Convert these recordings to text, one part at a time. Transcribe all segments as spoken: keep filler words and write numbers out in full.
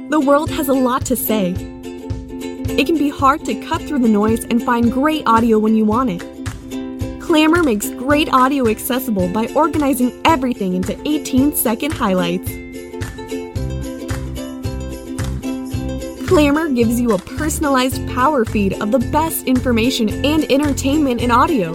The world has a lot to say. It can be hard to cut through the noise and find great audio when you want it. Clamor makes great audio accessible by organizing everything into eighteen-second highlights. Clamor gives you a personalized power feed of the best information and entertainment in audio.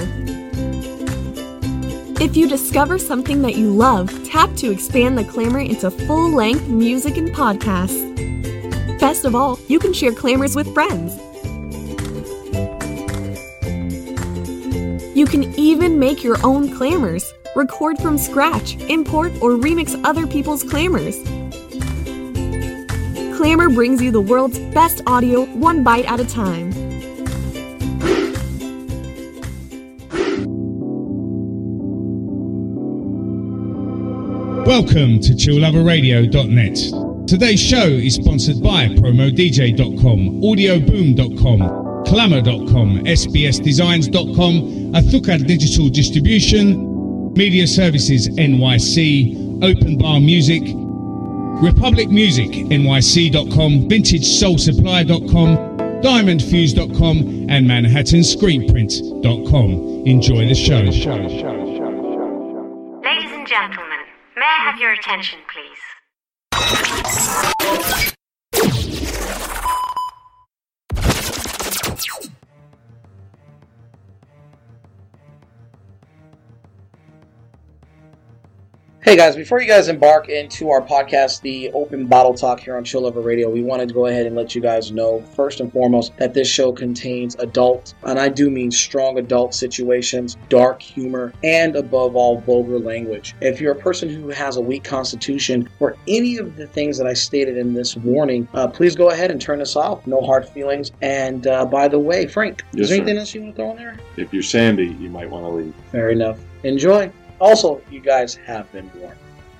If you discover something that you love, tap to expand the Clamor into full-length music and podcasts. Best of all, you can share Clamors with friends. You can even make your own Clamors, record from scratch, import or remix other people's Clamors. Clamor brings you the world's best audio one bite at a time. Welcome to chill lover radio dot net. Today's show is sponsored by promo d j dot com, audio boom dot com, clamor dot com, s b s designs dot com, Athukar Digital Distribution, Media Services N Y C, Open Bar Music, Republic Music N Y C dot com, Vintage Soul Supply dot com, Diamond Fuse dot com, and Manhattan Screenprint dot com. Enjoy the show. Ladies and gentlemen, may I have your attention, please? Hey guys, before you guys embark into our podcast, the Open Bottle Talk here on Chill Lover Radio, we wanted to go ahead and let you guys know, first and foremost, that this show contains adult, and I do mean strong adult situations, dark humor, and above all, vulgar language. If you're a person who has a weak constitution or any of the things that I stated in this warning, uh, please go ahead and turn this off. No hard feelings. And uh, by the way, Frank, yes, is there sir. anything else you want to throw in there? If you're Sandy, you might want to leave. Fair enough. Enjoy. Also, you guys have been warned.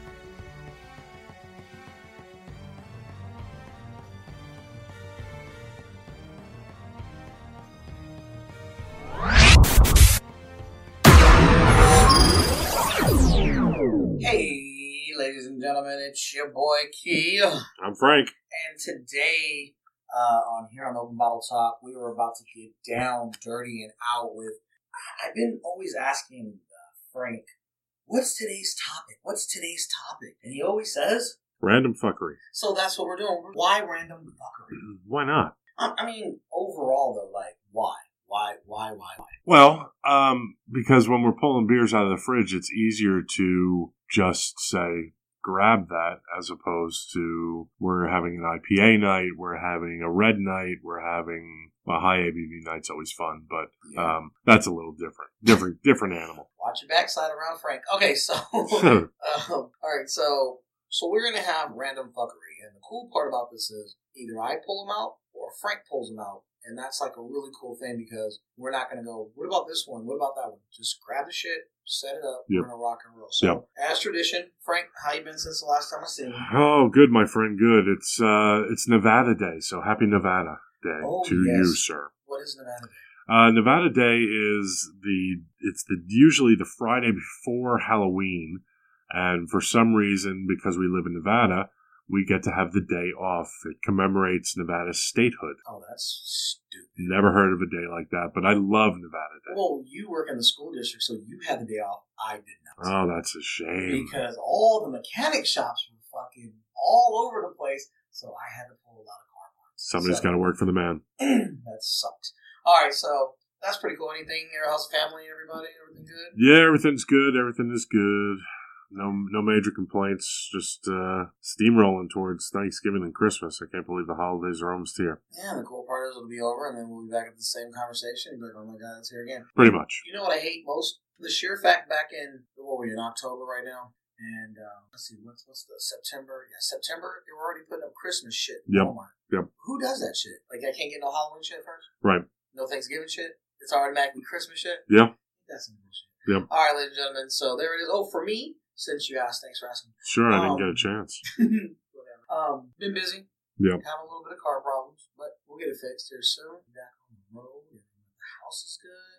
Hey, ladies and gentlemen, it's your boy Key. I'm Frank. And today, uh, on here on Open Bottle Talk, we were about to get down, dirty, and out with... I've been always asking uh, Frank, what's today's topic? What's today's topic? And he always says... Random fuckery. So that's what we're doing. Why random fuckery? Why not? I, I mean, overall, though, like, why? Why, why, why, why? Well, um, because when we're pulling beers out of the fridge, it's easier to just say, grab that, as opposed to we're having an I P A night, we're having a red night, we're having... Well, high A B V night's always fun, but Yeah. um, that's a little different. Different different animal. Watch your backside around Frank. Okay, so... um, all right, so... So we're going to have random fuckery. And the cool part about this is either I pull them out or Frank pulls them out. And that's like a really cool thing because we're not going to go, what about this one? What about that one? Just grab the shit, set it up, Yep. we're going to rock and roll. So, Yep. as tradition, Frank, how you been since the last time I seen you? Oh, good, my friend, good. It's uh, it's Nevada Day, so happy Nevada Day Oh, to yes. you, sir. What is Nevada Day? Uh, Nevada Day is the it's the usually the Friday before Halloween, and for some reason, because we live in Nevada, we get to have the day off. It commemorates Nevada's statehood. Oh, that's stupid. Never heard of a day like that, but I love Nevada Day. Well, you work in the school district, so you had the day off. I did not. Oh, that's a shame. Because all the mechanic shops were fucking all over the place, so I had to pull a lot of car parts. Somebody's So- got to work for the man. That sucks. All right, so that's pretty cool. Anything? Your house, family, everybody, everything good? Yeah, everything's good. Everything is good. No, no major complaints. Just uh, steamrolling towards Thanksgiving and Christmas. I can't believe the holidays are almost here. Yeah, the cool part is it'll be over, and then we'll be back at the same conversation. You'll be like, oh my god, it's here again. Pretty much. You know what I hate most? The sheer fact back in, what are we, in October right now? And uh, let's see, what's what's the September? Yeah, September. They were already putting up Christmas shit in Yep. Walmart. Yep. Who does that shit? Like, I can't get no Halloween shit first. Right. No Thanksgiving shit. It's automatically Christmas shit. Yeah. That's some bullshit. Yep. All right, ladies and gentlemen. So there it is. Oh, for me, since you asked, thanks for asking. Sure, I Um, didn't get a chance. Whatever. Um, been busy. Yep. Having a little bit of car problems, but we'll get it fixed here soon. Back on the road. The house is good.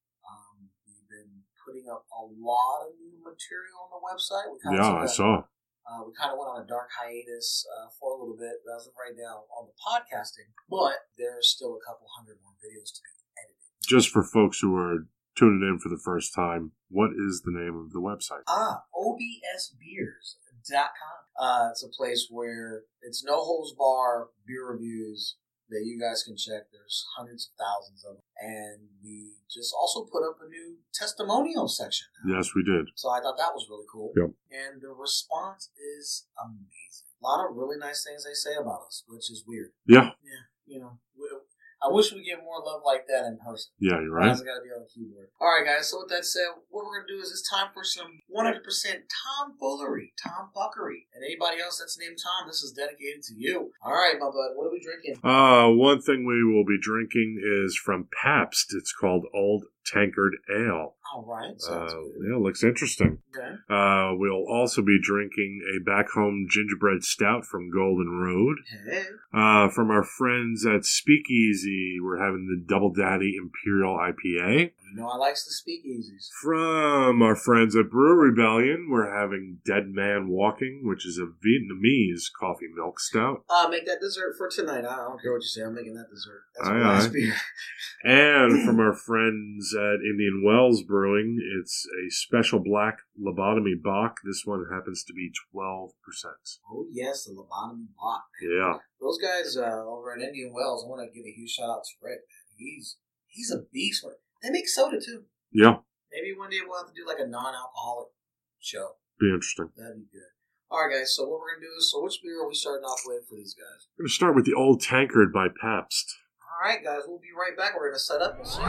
Um, we've been putting up a lot of new material on the website. We Yeah, I constantly- saw. Uh, we kind of went on a dark hiatus uh, for a little bit as of right now on the podcasting, but there's still a couple hundred more videos to be edited. Just for folks who are tuning in for the first time, what is the name of the website? Ah, O B S beers dot com. Uh, it's a place where it's no holds bar beer reviews that you guys can check. There's hundreds of thousands of them. And we just also put up a new testimonial section. Yes, we did. So I thought that was really cool. Yep. And the response is amazing. A lot of really nice things they say about us, which is weird. Yeah. Yeah, you know. I wish we get more love like that in person. Yeah, you're right. It's got to be on the keyboard. All right, guys. So with that said, what we're going to do is it's time for some one hundred percent tomfoolery, tomfuckery. And anybody else that's named Tom, this is dedicated to you. All right, my bud. What are we drinking? Uh, one thing we will be drinking is from Pabst. It's called Old Tankard Ale. All right. Sounds uh, good. Yeah, looks interesting. Okay. Uh, we'll also be drinking a back home gingerbread stout from Golden Road. Hey. Uh, from our friends at Speakeasy, we're having the Double Daddy Imperial I P A. You know I likes the speakeasies. From our friends at Brew Rebellion, we're having Dead Man Walking, which is a Vietnamese coffee milk stout. Uh, make that dessert for tonight. I don't care what you say. I'm making that dessert. That's Aye, my last aye. beer. And from our friends at Indian Wells Brewing, it's a special black lobotomy Bock. This one happens to be twelve percent. Oh, yes, the lobotomy block. Yeah. Those guys uh, over at Indian Wells, I want to give a huge shout out to Rick. He's he's a beast. They make soda too. Yeah. Maybe one day we'll have to do like a non-alcoholic show. Be interesting. That'd be good. All right, guys. So what we're gonna do is, so which beer are we starting off with for these guys? We're going to start with the Old Tankard by Pabst. All right, guys. We'll be right back. We're gonna set up and see.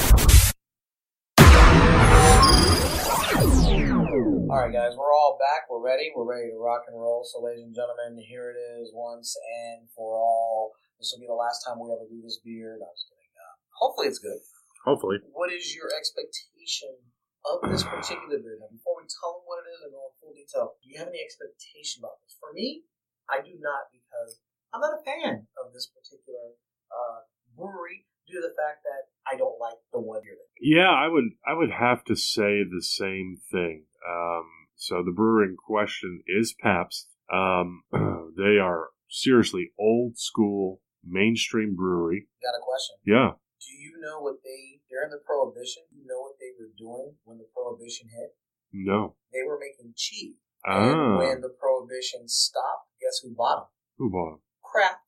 All right, guys. We're all back. We're ready. We're ready to rock and roll. So, ladies and gentlemen, here it is once and for all. This will be the last time we ever do this beer. No, I'm just kidding. Uh, hopefully, it's good. Hopefully. What is your expectation of this particular beer? Now, before we tell them what it is and go in full detail, do you have any expectation about this? For me, I do not, because I'm not a fan of this particular uh, brewery due to the fact that I don't like the one beer. Yeah, I would I would have to say the same thing. Um, so the brewery in question is Pabst. Um, they are seriously old school mainstream brewery. Got a question? Yeah. Do you know what they, during the Prohibition, you know what they were doing when the Prohibition hit? No. They were making cheese. Ah. And when the Prohibition stopped, guess who bought them? Who bought them? Kraft.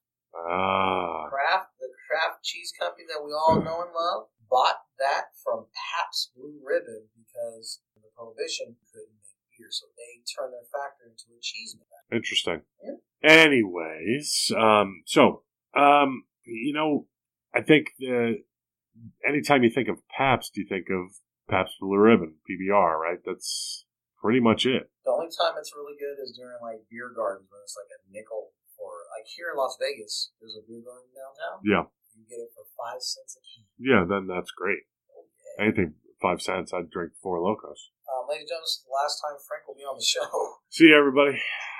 Ah. Kraft, the Kraft cheese company that we all know and love, bought that from Pabst Blue Ribbon because the Prohibition couldn't make beer, so they turned their factory into a cheese maker. Interesting. Yeah. Anyways, um, so, um, you know, I think uh, anytime you think of Pabst, you think of Pabst Blue Ribbon, P B R, right? That's pretty much it. The only time it's really good is during, like, beer gardens when it's like a nickel. Or, like, here in Las Vegas, there's a beer garden downtown. Yeah. You get it for five cents a can. Yeah, then that's great. Oh, yeah. Anything five cents, I'd drink four Locos. Um, ladies and gentlemen, this is the last time Frank will be on the show. See you, everybody.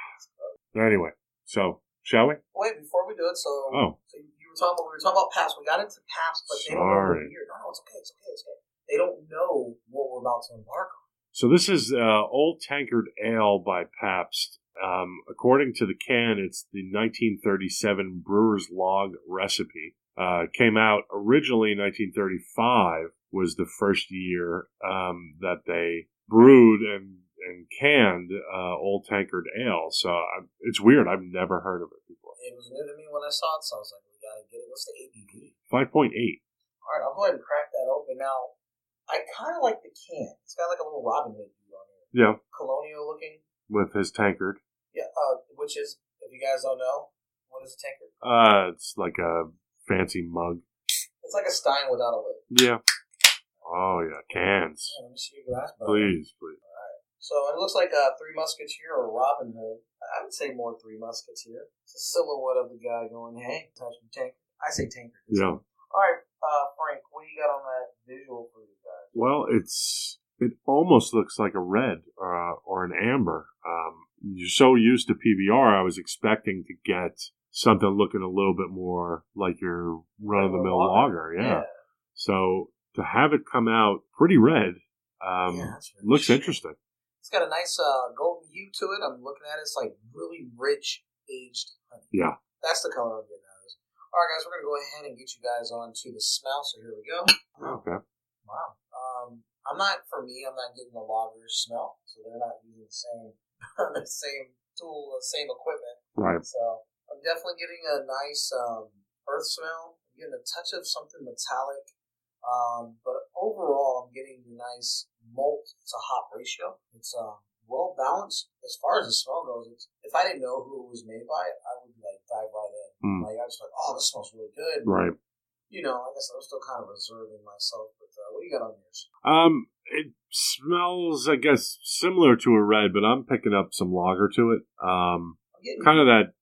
Anyway, so, shall we? Wait, before we do it, so, Oh. so you were talking about, we were talking about Pabst. We got into Pabst, but they don't know Sorry. what beer. No, no, it's okay, it's okay, it's okay. They don't know what we're about to embark on. So this is uh, Old Tankard Ale by Pabst. Um, according to the can, it's the nineteen thirty-seven Brewer's Log recipe. Uh, came out originally in nineteen thirty-five, was the first year um, that they brewed and, and canned uh, Old Tankard Ale. So I, it's weird. I've never heard of it before. It was new to me when I saw it, so I was like, we gotta get it. What's the A B V? five point eight. All right, I'll go ahead and crack that open. Now, I kind of like the can. It's got like a little Robin Hood view on it. Yeah, Colonial looking. with his tankard. Yeah, uh, which is, if you guys don't know, what is a tankard? Uh, it's like a fancy mug. It's like a Stein without a lid. Yeah. Oh, yeah, cans. Yeah, let me see your glass, bud. Please, please. So it looks like a Three Musketeer or Robin Hood. I would say more Three Musketeer. It's a silhouette of the guy going, hey, touch me tankard. I say tankard. Yeah. All right, uh, Frank, what do you got on that visual for you guys? Well, it's it almost looks like a red uh, or an amber. Um, you're so used to P B R, I was expecting to get something looking a little bit more like your run-of-the-mill lager. Yeah. yeah. So to have it come out pretty red um, Yeah, that's really looks shit. interesting. It's got a nice uh, golden hue to it. I'm looking at it. It's like really rich aged honey. Yeah. That's the color I'm getting out of this. All right, guys, we're going to go ahead and get you guys on to the smell. So here we go. Okay. Wow. Um, I'm not, for me, I'm not getting the lager smell. So they're not using the same the same tool, the same equipment. Right. So I'm definitely getting a nice um, earth smell. I'm getting a touch of something metallic. Um, but overall, I'm getting a nice malt to hop ratio. It's um, well balanced as far as the smell goes. It's, if I didn't know who it was made by, I would like dive right in. Mm. Like I was like, oh, this smells really good. Right. You know, I guess I'm still kind of reserving myself. But uh, what do you got on yours? Um, it smells, I guess, similar to a red, but I'm picking up some lager to it. Um, kind of that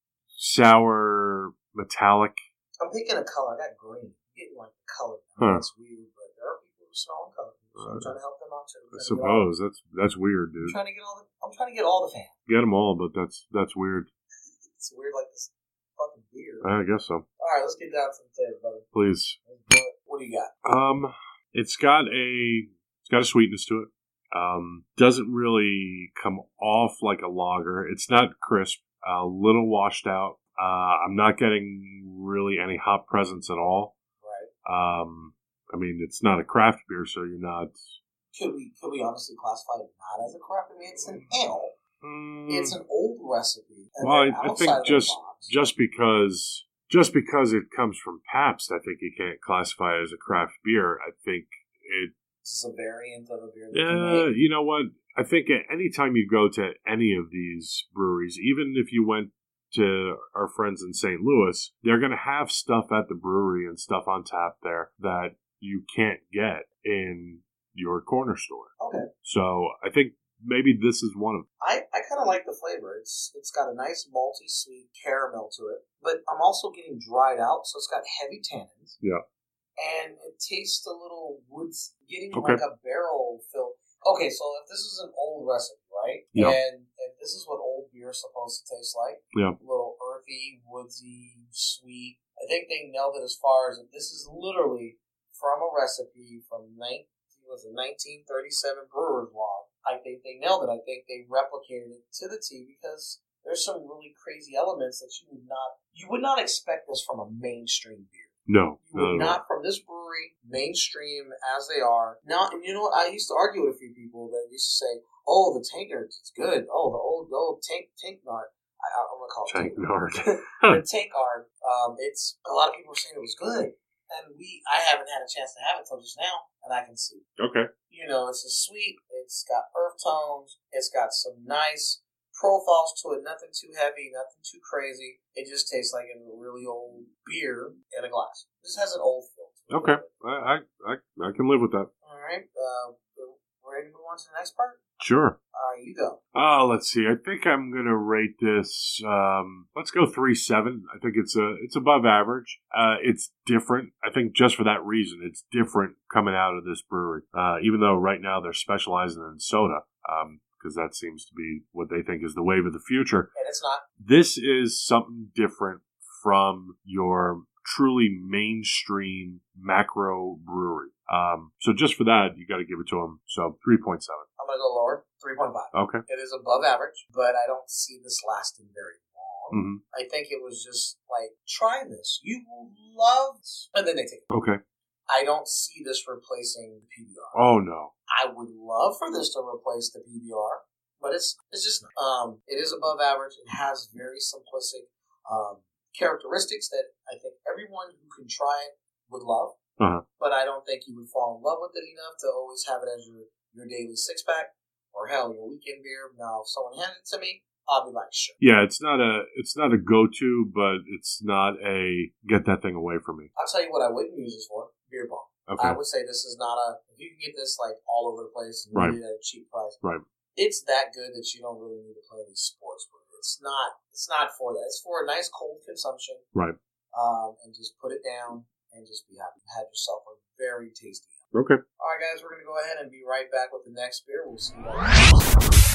sour metallic. I'm picking a color. I got green. I'm getting like the color. Huh. That's weird, but there are people who smell in color. So I'm trying to help them out too. I suppose that's that's weird, dude. I'm trying to get all the. I'm trying to get all the fans. Get them all, but that's that's weird. It's weird, like this fucking beer. I guess so. All right, let's get down to the flavor, brother. Please. What, what do you got? Um, it's got a it's got a sweetness to it. Um, doesn't really come off like a lager. It's not crisp. A little washed out. Uh, I'm not getting really any hop presence at all. Right. Um, I mean, it's not a craft beer, so you're not. Could we could we honestly classify it not as a craft? I mean, it's an ale. Mm, It's an old recipe. And well, then I, I outside think of the just box- just because just because it comes from Pabst, I think you can't classify it as a craft beer. I think it. This is a variant of a beer. That Yeah, you make. you know what? I think any time you go to any of these breweries, even if you went to our friends in Saint Louis, they're going to have stuff at the brewery and stuff on tap there that you can't get in your corner store. Okay. So I think maybe this is one of them. I, I kind of like the flavor. It's it's got a nice malty sweet caramel to it, but I'm also getting dried out, so it's got heavy tannins. Yeah. And it tastes a little woods, getting Okay. like a barrel fill. Okay, so if this is an old recipe, right? Yeah. And if this is what old beer is supposed to taste like, Yeah. a little earthy, woodsy, sweet. I think they nailed it as far as this is literally from a recipe from nineteen was a nineteen thirty-seven brewer's log. I think they nailed it. I think they replicated it to the T because there's some really crazy elements that you would not you would not expect this from a mainstream beer. No. You would no, no. not from this brewery, mainstream as they are. Now, and you know what? I used to argue with a few people that used to say, "Oh, the tankard, it's good. Oh, the old, the old tank, tankard. I, I'm gonna call it Tankard. the tankard. Um, it's a lot of people were saying it was good, and we, I haven't had a chance to have it till just now, and I can see. Okay. You know, it's a sweet. It's got earth tones. It's got some nice profiles to it. Nothing too heavy. Nothing too crazy. It just tastes like a really old beer in a glass. This has an old feel to it. Okay. I, I I I can live with that. All right. Uh, we're ready to move on to the next part? Sure. All right, you go. Oh, let's see. I think I'm gonna rate this. Um, let's go three seven. I think it's a it's above average. Uh, it's different. I think just for that reason, it's different coming out of this brewery. Uh, even though right now they're specializing in soda, um, because that seems to be what they think is the wave of the future. And it's not. This is something different from your truly mainstream macro brewery. Um, so just for that, you got to give it to them. So three point seven. I'm going to go lower. three point five. Okay. It is above average, but I don't see this lasting very long. Mm-hmm. I think it was just like, try this. You will love this. And then they take it. Okay. I don't see this replacing the P B R. Oh, no. I would love for this to replace the P B R, but it's it's just um it is above average. It has very simplistic um, characteristics that I think everyone who can try it would love. Uh-huh. But I don't think you would fall in love with it enough to always have it as your, your daily six pack or hell your weekend beer. Now, if someone hands it to me, I'll be like, sure. Yeah, it's not a it's not a go to, but it's not a get that thing away from me. I'll tell you what I wouldn't use this for: beer pong. Okay. I would say this is not a. If you can get this like all over the place and Right. get it at a cheap price, Right. it's that good that you don't really need to play any sports with. It's not. It's not for that. It's for a nice cold consumption. Right. Um, and just put it down and just be happy. Have yourself a very tasty. Okay. All right, guys, we're gonna go ahead and be right back with the next beer. We'll see you guys.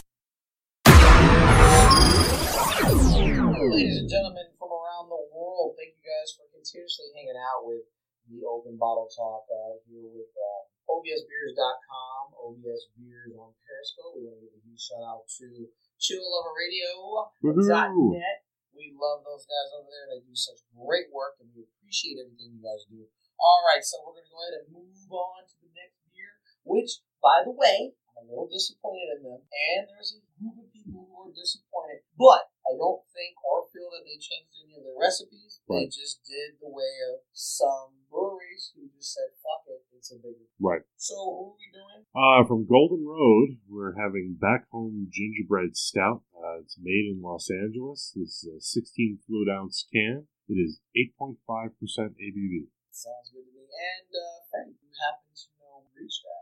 Ladies and gentlemen from around the world, thank you guys for continuously hanging out with the Open Bottle Talk uh, here with uh, O B S Beers dot com, O B S Beers on Periscope. We want to give a huge shout out to Chill Lover Radio dot net. We love those guys over there. They do such great work, and we appreciate everything you guys do. All right, so we're going to go ahead and move on to the next beer, which, by the way, I'm a little disappointed in them, and there's a group of people who are disappointed, but I don't think or feel that they changed any of their recipes. Right. They just did the way of some breweries who just said, fuck it, it's a bigger. Right. So who are we doing? Uh, from Golden Road, we're having Back Home Gingerbread Stout. Uh, it's made in Los Angeles. This is a sixteen fluid ounce can. It is eight point five percent A B V. Sounds good to me. And, uh, Frank, you happen to know reach that?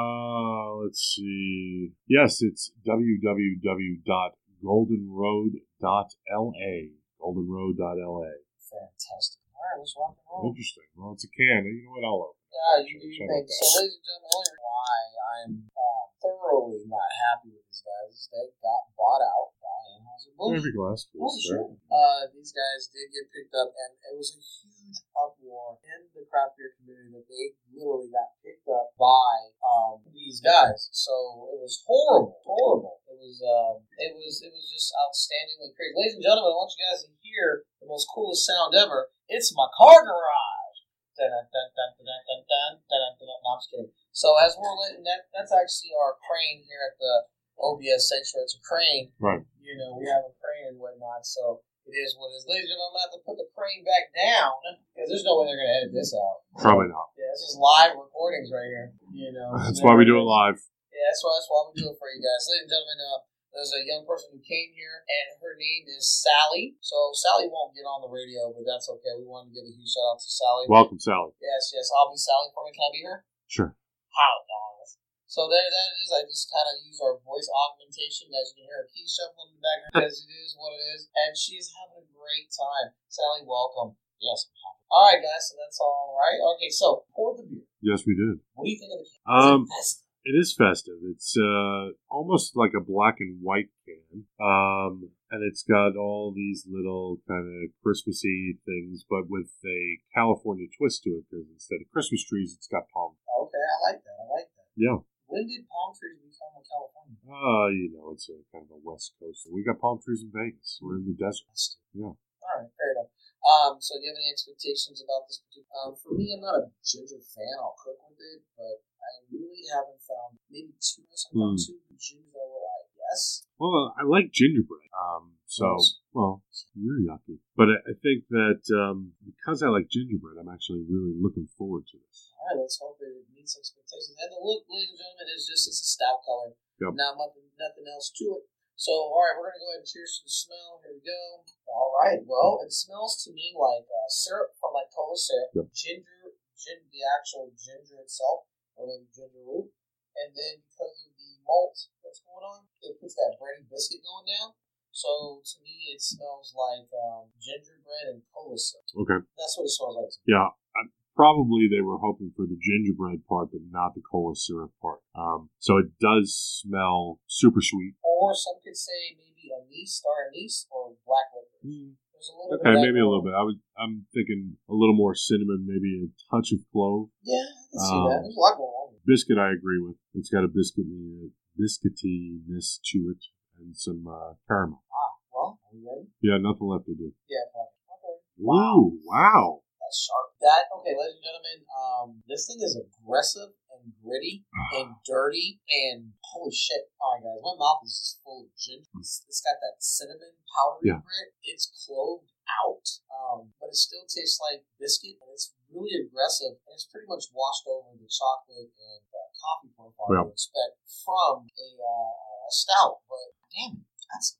Uh, let's see. Yes, it's w w w dot golden road dot l a. golden road dot l a. Fantastic. All right, let's rock and roll. Interesting. Well, it's a can. You know what? I'll open it. Yeah, you do your thing. So, ladies and gentlemen, only why I'm uh, thoroughly not happy with these guys is they got bought out by Anheuser-Busch. Every glass, please. Oh, sure. Uh, these guys did get picked up, and it was a huge uproar in the craft beer community that they literally got picked up by um, these guys. So it was horrible, horrible. It was, um, it was, it was just outstandingly crazy. Ladies and gentlemen, I want you guys to hear the most coolest sound ever. It's my car garage. Dun, dun, dun, dun, dun, dun, dun, dun, dun. No, I'm just kidding. So as we're letting that, that's actually our crane here at the O B S Sanctuary. It's a crane. Right. You know, we have a crane and whatnot, so it is what it is. Ladies and gentlemen, I'm going to have to put the crane back down because there's no way they're going to edit this out. Probably not. Yeah, this is live recordings right here. You know, that's why we do it live. Yeah, that's why, that's why we do it for you guys. Ladies and gentlemen, uh, there's a young person who came here, and her name is Sally. So Sally won't get on the radio, but that's okay. We wanted to give a huge shout out to Sally. Welcome, Sally. Yes, yes. I'll be Sally for me. Can I be her? Sure. How, guys? So there that is. I just kind of use our voice augmentation. As you can hear her key shuffling in the background, because it is what it is. And she's having a great time. Sally, welcome. Yes, I'm happy. All right, guys. So that's all right. Okay, so pour the beer. Yes, we did. What do you think of the can? Um, Is it It is festive. It's uh, almost like a black and white can. Um, and it's got all these little kind of Christmassy things, but with a California twist to it, because instead of Christmas trees, it's got palm. Okay, I like that. I like that. Yeah. When did palm trees become in California? Uh, you know, it's a kind of a West Coast. We got palm trees in Vegas. We're in the desert. Yeah. All right, fair enough. Um, so do you have any expectations about this particular? Um, for me, I'm not a ginger fan. I'll cook with it, but I really haven't found maybe two. I found mm. two gingers that were like, yes. Well, I like gingerbread. Um, so, yes. Well, you're yucky. But I, I think that um, because I like gingerbread, I'm actually really looking forward to this. All right, let's hope it meets expectations. And the look, ladies and gentlemen, is just it's a stout color. Yep. Not nothing, nothing else to it. So, all right, we're going to go ahead and cheers to the smell. Here we go. All right. Well, it smells to me like uh, syrup from like cola syrup, yep. ginger, gin, the actual ginger itself, or maybe ginger root. And then because of the malt that's going on, it puts that bready biscuit going down. So, to me, it smells like um, gingerbread and cola syrup. Okay. That's what it smells like to me. Yeah. I- Probably they were hoping for the gingerbread part, but not the cola syrup part. Um, so it does smell super sweet. Or some could say maybe anise, star anise, or black licorice. Mm. There's a little okay, bit maybe a little bit. I would. I'm thinking a little more cinnamon, maybe a touch of clove. Yeah, I can see um, that. There's a lot going on. Biscuit, I agree with. It's got a biscuity, biscuitiness to it, and some uh, caramel. Ah, well, are you ready? Yeah, nothing left to do. Yeah, probably. Okay. Wow. Wow. That's sharp. That, okay, ladies and gentlemen, um, this thing is aggressive and gritty and dirty and holy shit. All right, guys, my mouth is just full of ginger. It's, it's got that cinnamon powdery yeah. grit. It's cloved out, um, but it still tastes like biscuit, and it's really aggressive, and it's pretty much washed over the chocolate and uh, coffee profile yeah. you expect from a, uh, a stout. But damn it, that's...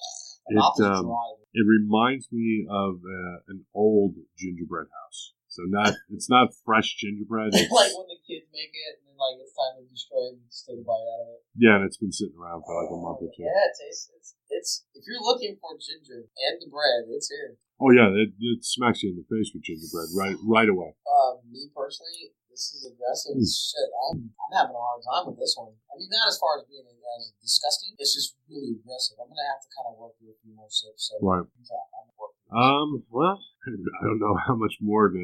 It um, it reminds me of uh, an old gingerbread house. So not it's not fresh gingerbread. It's, like when the kids make it and then like it's time to destroy it and just take a bite out of it. Yeah, and it's been sitting around for like a month or two. Yeah, it tastes it's it's if you're looking for ginger and the bread, it's here. Oh yeah, it, it smacks you in the face with gingerbread right right away. Uh, me personally, this is aggressive mm. shit. I'm I'm having a hard time with this one. I mean, not as far as being as disgusting. It's just really aggressive. I'm gonna have to kind of work through a few more sips. So right. I'm work um. Well, I don't know how much more to to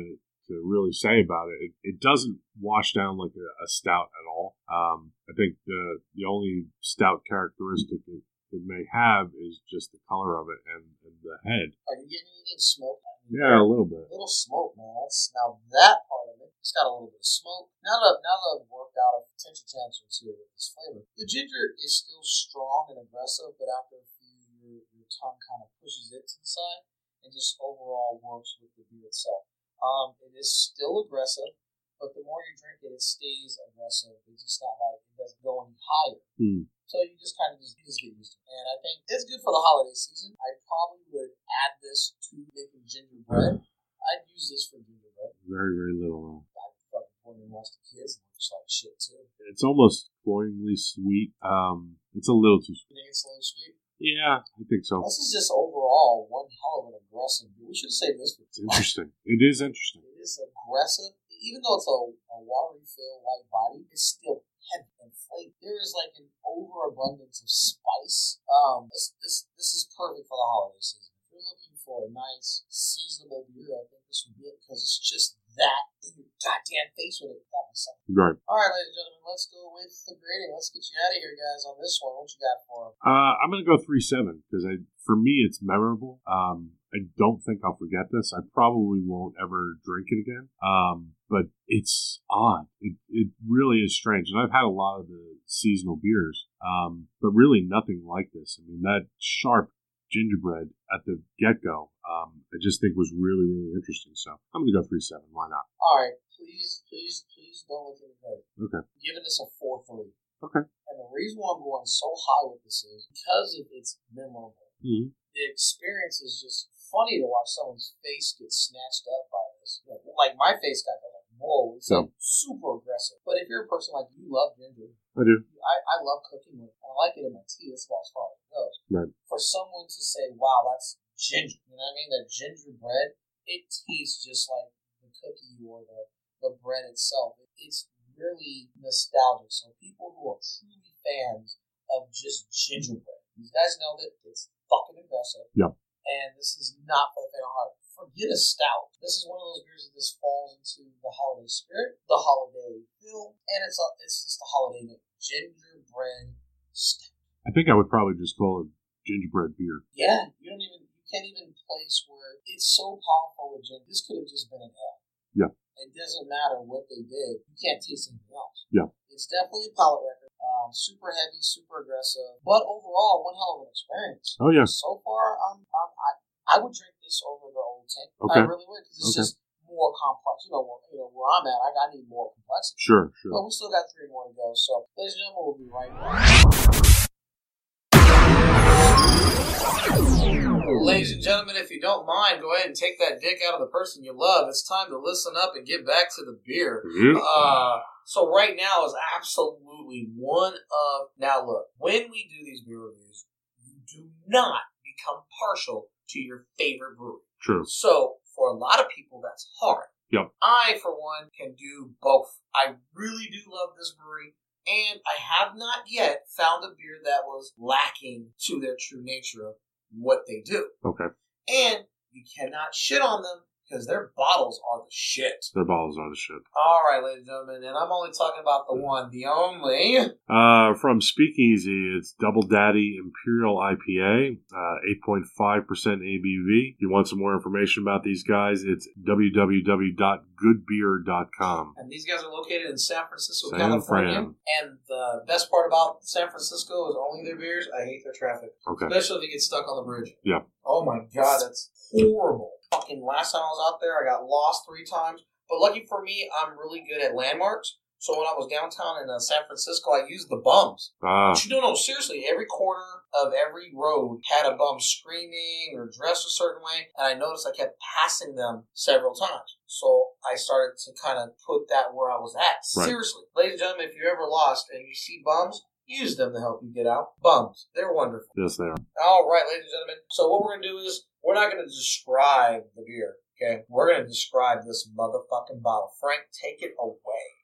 to really say about it. It, it doesn't wash down like a, a stout at all. Um, I think the the only stout characteristic it, it may have is just the color of it and, and the head. Are you getting anything smoked? Yeah, a little bit. A little smoke, man. That's now that part of it. It's got a little bit of smoke. Now that now that I've worked out a potential tangents here with this flavor, the ginger is still strong and aggressive, but after a few, your, your tongue kind of pushes it to the side and just overall works with the beer itself. Um, it is still aggressive, but the more you drink it, it stays aggressive. It's just not like it doesn't go any higher. Hmm. So you just kind of just, you just get used to it. And I think it's good for the holiday season. I probably would add this to making gingerbread. I'd use this for gingerbread. Very, very little. Uh, I fucking pour it and watch the kids and looks like shit too. it's almost cloyingly sweet. Um, it's a little too sweet. You think it's a little sweet? Yeah, I think so. This is just overall one hell of an aggressive beer. We should have saved this for It's interesting. It is interesting. It is aggressive. Even though it's a, a watery fill white body, it's still heavy and flaky. There is like an overabundance of spice. Um, this this this is perfect for the holiday season. If you're looking for a nice seasonable beer, I think this would be it because it's just that in your goddamn face with it. That makes sense. Right. All right, ladies and gentlemen, let's go with the grading. Let's get you out of here, guys, on this one. What you got for them? Uh, I'm going to go three seven because I, for me, it's memorable. Um, I don't think I'll forget this. I probably won't ever drink it again. Um, but it's odd. It it really is strange. And I've had a lot of the seasonal beers, um, but really nothing like this. I mean, that sharp gingerbread at the get-go, um, I just think was really, really interesting. So I'm going to go three seven. Why not? All right, please, please, please don't look at the grade. Okay. I'm giving this a four three. Okay. And the reason why I'm going so high with this is because of its memorable. Mm-hmm. The experience is just funny to watch someone's face get snatched up by this. Like, like my face got like, whoa, it's Yeah. like super aggressive. But if you're a person like you love ginger, I do. I, I love cooking with it. I like it in my tea. That's about as far as it goes. Right. For someone to say, wow, that's ginger, you know what I mean? That gingerbread, it tastes just like the cookie or the, the bread itself. It, it's really nostalgic. So people who are truly fans of just gingerbread, you guys know that it's fucking aggressive. Yep. And this is not for the faint of heart. Forget a stout. This is one of those beers that just falls into the holiday spirit, the holiday feel, and it's a, it's just a holiday name. Gingerbread stout. I think I would probably just call it gingerbread beer. Yeah, you don't even you can't even place where it's so powerful with gin. This could have just been an ale. Yeah. It doesn't matter what they did. You can't taste anything else. Yeah. It's definitely a palate record. Um, super heavy, super aggressive, but overall, one hell of an experience. Oh yeah. So far, um, um, I I would drink this over the old tank. Okay. I really would because it's Okay. just more complex. You know, where, you know where I'm at, I, I need more complexity. Sure, sure. But we still got three more to go. So, ladies and gentlemen, we'll be right back. Ladies and gentlemen, if you don't mind, go ahead and take that dick out of the person you love. It's time to listen up and get back to the beer. Yeah. Uh, so right now is absolutely one of... Now look, when we do these beer reviews, you do not become partial to your favorite brewery. True. So, for a lot of people, that's hard. Yep. I, for one, can do both. I really do love this brewery, and I have not yet found a beer that was lacking to their true nature of what they do. Okay. And you cannot shit on them because their bottles are the shit. Their bottles are the shit. All right, ladies and gentlemen, and I'm only talking about the one, the only. Uh, from Speakeasy, it's Double Daddy Imperial I P A, uh, eight point five percent A B V. If you want some more information about these guys, it's w w w dot good beer dot com. And these guys are located in San Francisco, San California. Fran. And the best part about San Francisco is only their beers. I hate their traffic. Okay. Especially if you get stuck on the bridge. Yeah. Oh my god, that's horrible. Fucking last time I was out there, I got lost three times. But lucky for me, I'm really good at landmarks. So when I was downtown in uh, San Francisco, I used the bums. Ah. But you don't know, seriously, every corner of every road had a bum screaming or dressed a certain way. And I noticed I kept passing them several times. So I started to kind of put that where I was at. Right. Seriously. Ladies and gentlemen, if you're ever lost and you see bums, use them to help you get out. Bums. They're wonderful. Yes, they are. All right, ladies and gentlemen. So what we're going to do is we're not going to describe the beer, okay? We're going to describe this motherfucking bottle. Frank, take it away.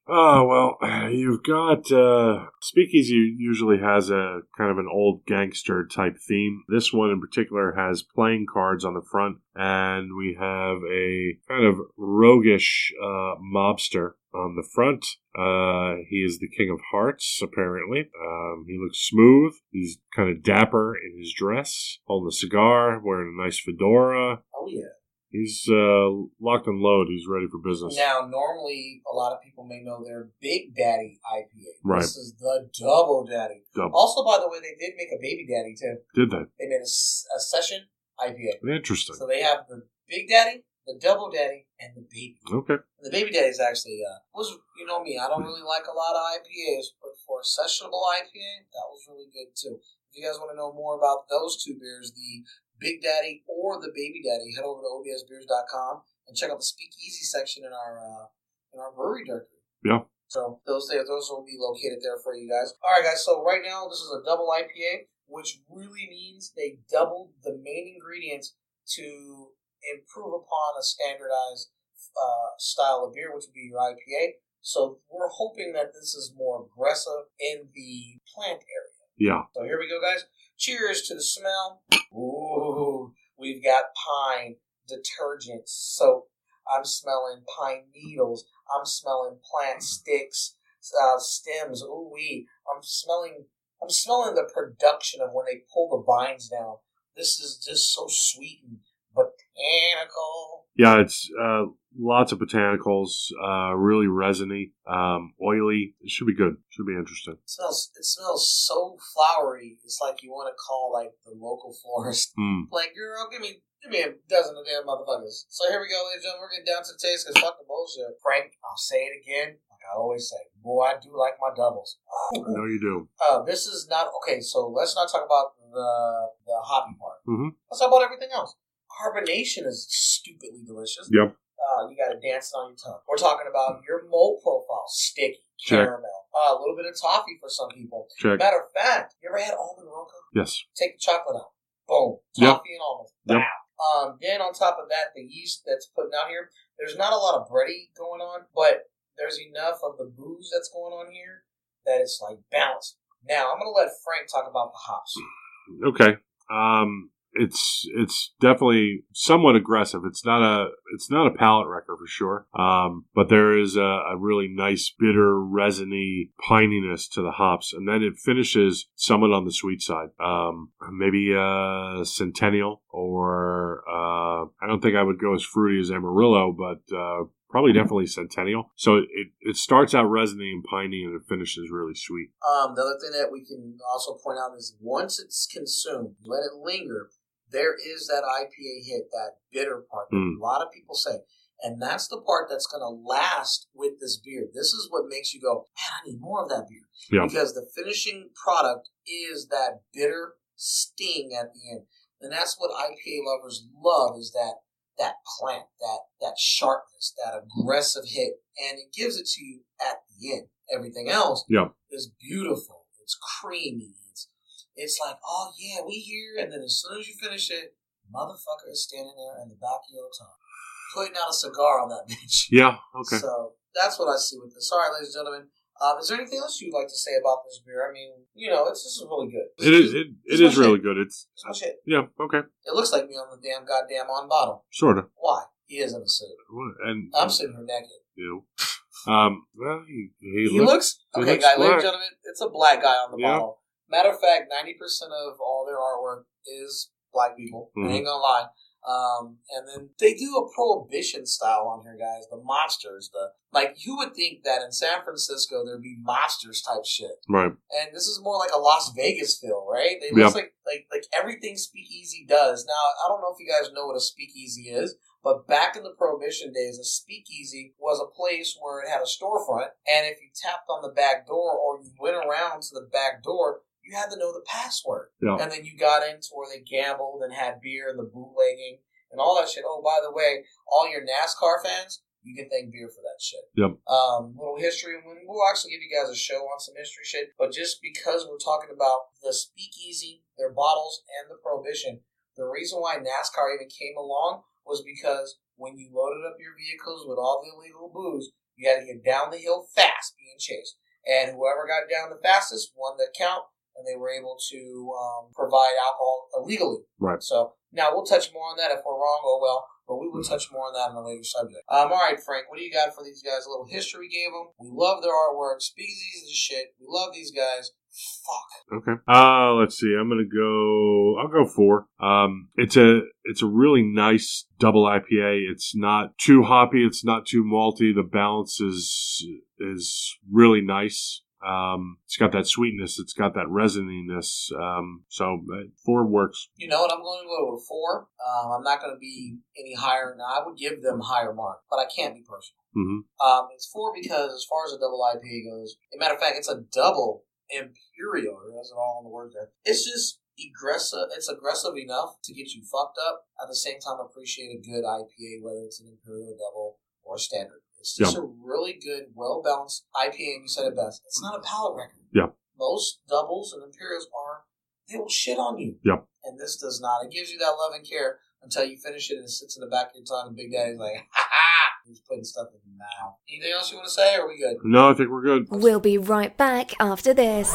Oh, well, you've got, uh, Speakeasy usually has a kind of an old gangster type theme. This one in particular has playing cards on the front, and we have a kind of roguish uh, mobster on the front. Uh, he is the King of Hearts, apparently. Um, he looks smooth. He's kind of dapper in his dress, holding a cigar, wearing a nice fedora. Oh, yeah. He's uh, locked and loaded. He's ready for business. Now, normally, a lot of people may know their Big Daddy I P A. Right. This is the Double Daddy. Double. Also, by the way, they did make a Baby Daddy, too. Did they? They made a, a session I P A. Interesting. So they have the Big Daddy, the Double Daddy, and the Baby. Okay. The Baby Daddy is actually, uh, was you know me, I don't really like a lot of I P As, but for a sessionable I P A, that was really good, too. If you guys want to know more about those two beers, the Big Daddy or the Baby Daddy, head over to O B S beers dot com and check out the Speakeasy section in our uh, in our brewery directory. Yeah. So those there, those will be located there for you guys. All right, guys. So right now this is a double I P A, which really means they doubled the main ingredients to improve upon a standardized uh, style of beer, which would be your I P A. So we're hoping that this is more aggressive in the plant area. Yeah. So here we go, guys. Cheers to the smell. Ooh, we've got pine, detergent, soap. I'm smelling pine needles. I'm smelling plant sticks, uh, stems. Ooh wee. I'm smelling. I'm smelling the production of when they pull the vines down. This is just so sweet and botanical. Yeah, it's uh, lots of botanicals, uh, really resiny, um, oily. It should be good. Should be interesting. It smells. It smells so flowery. It's like you want to call like the local florist. Mm. Like, girl, give me, give me a dozen of damn motherfuckers. So here we go, ladies and gentlemen. We're getting down to the taste because fuck the bullshit. Frank, I'll say it again. Like I always say, boy, I do like my doubles. I know you do. Uh, this is not okay. So let's not talk about the the hoppy part. Mm-hmm. Let's talk about everything else. Carbonation is stupidly delicious. Yep. Uh, you got to dance on your tongue. We're talking about your malt profile, sticky, Check. caramel, uh, a little bit of toffee for some people. Check. Matter of fact, you ever had almond roca? Yes. Take the chocolate out. Boom. Yep. Toffee and almonds. Yep. Wow. Um, then on top of that, the yeast that's putting out here, there's not a lot of bready going on, but there's enough of the booze that's going on here that it's like balanced. Now, I'm going to let Frank talk about the hops. Okay. Um, it's it's definitely somewhat aggressive. It's not a it's not a palate wrecker for sure. Um, but there is a, a really nice bitter, resiny pininess to the hops, and then it finishes somewhat on the sweet side. Um, maybe a Centennial, or uh, I don't think I would go as fruity as Amarillo, but uh, probably definitely Centennial. So it, it starts out resiny and piney, and it finishes really sweet. Um, the other thing that we can also point out is once it's consumed, let it linger. There is that I P A hit, that bitter part that Mm. a lot of people say. And that's the part that's going to last with this beer. This is what makes you go, man, I need more of that beer. Yeah. Because the finishing product is that bitter sting at the end. And that's what I P A lovers love, is that that plant, that that sharpness, that aggressive hit. And it gives it to you at the end. Everything else Yeah. is beautiful. It's creamy. It's it's like, oh yeah, we here. And then as soon as you finish it, motherfucker is standing there in the back of your tongue, putting out a cigar on that bitch. Yeah. Okay. So that's what I see with this. All right, ladies and gentlemen. Um, is there anything else you'd like to say about this beer? I mean, you know, it's this is really good. It is. It, It's it my is really shit. good. It's It's my shit. yeah. Okay. It looks like me on the damn goddamn on bottle. Sort of. Why? He is in a suit. And I'm sitting here naked. you know, um. Well, he, he, He, looks. looks he okay, looks guys. Ladies black. and gentlemen, it's a black guy on the Yeah. bottle. Matter of fact, ninety percent of all their artwork is black people. Mhm. I ain't gonna lie. Um, and then they do a prohibition style on here, guys. The monsters, the like. You would think that in San Francisco there'd be monsters type shit, Right. and this is more like a Las Vegas feel, right? It Yeah. looks like like like everything Speakeasy does. Now, I don't know if you guys know what a Speakeasy is. But back in the Prohibition days, a speakeasy was a place where it had a storefront, and if you tapped on the back door or you went around to the back door, you had to know the password. Yeah. And then you got into where they gambled and had beer and the bootlegging and all that shit. Oh, by the way, all your NASCAR fans, you can thank beer for that shit. Yep. Um, little history, and we'll actually give you guys a show on some history shit. But just because we're talking about the speakeasy, their bottles, and the Prohibition, the reason why NASCAR even came along was because when you loaded up your vehicles with all the illegal booze, You got to get down the hill fast, being chased. And whoever got down the fastest won the count, and they were able to um, provide alcohol illegally. Right. So now we'll touch more on that. If we're wrong, oh well. But we will touch more on that in a later subject. Um, all right, Frank, what do you got for these guys? A little history we gave them. We love their artwork. Speakeasies is shit. We love these guys. Fuck. Okay. Uh, let's see. I'm gonna go. I'll go four. Um, it's a it's a really nice double I P A. It's not too hoppy. It's not too malty. The balance is is really nice. Um, it's got that sweetness. It's got that resininess. Um, so uh, four works. You know what? I'm going to go with a four. Um, I'm not going to be any higher. Now, I would give them higher mark, but I can't be personal. Mm-hmm. Um, it's four because as far as a double I P A goes, as a matter of fact, it's a double Imperial. That's all in the words there. It's just aggressive. It's aggressive enough to get you fucked up. At the same time, appreciate a good I P A, whether it's an Imperial double or a standard. It's just yeah. a really good, well-balanced I P A, and you said it best. It's not a palate record. Yeah. Most doubles and Imperials are, they will shit on you. Yeah. And this does not. It gives you that love and care until you finish it and it sits in the back of your tongue, and Big Daddy's like, ha ha! He's putting stuff in your mouth. Anything else you want to say, or are we good? No, I think we're good. We'll be right back after this.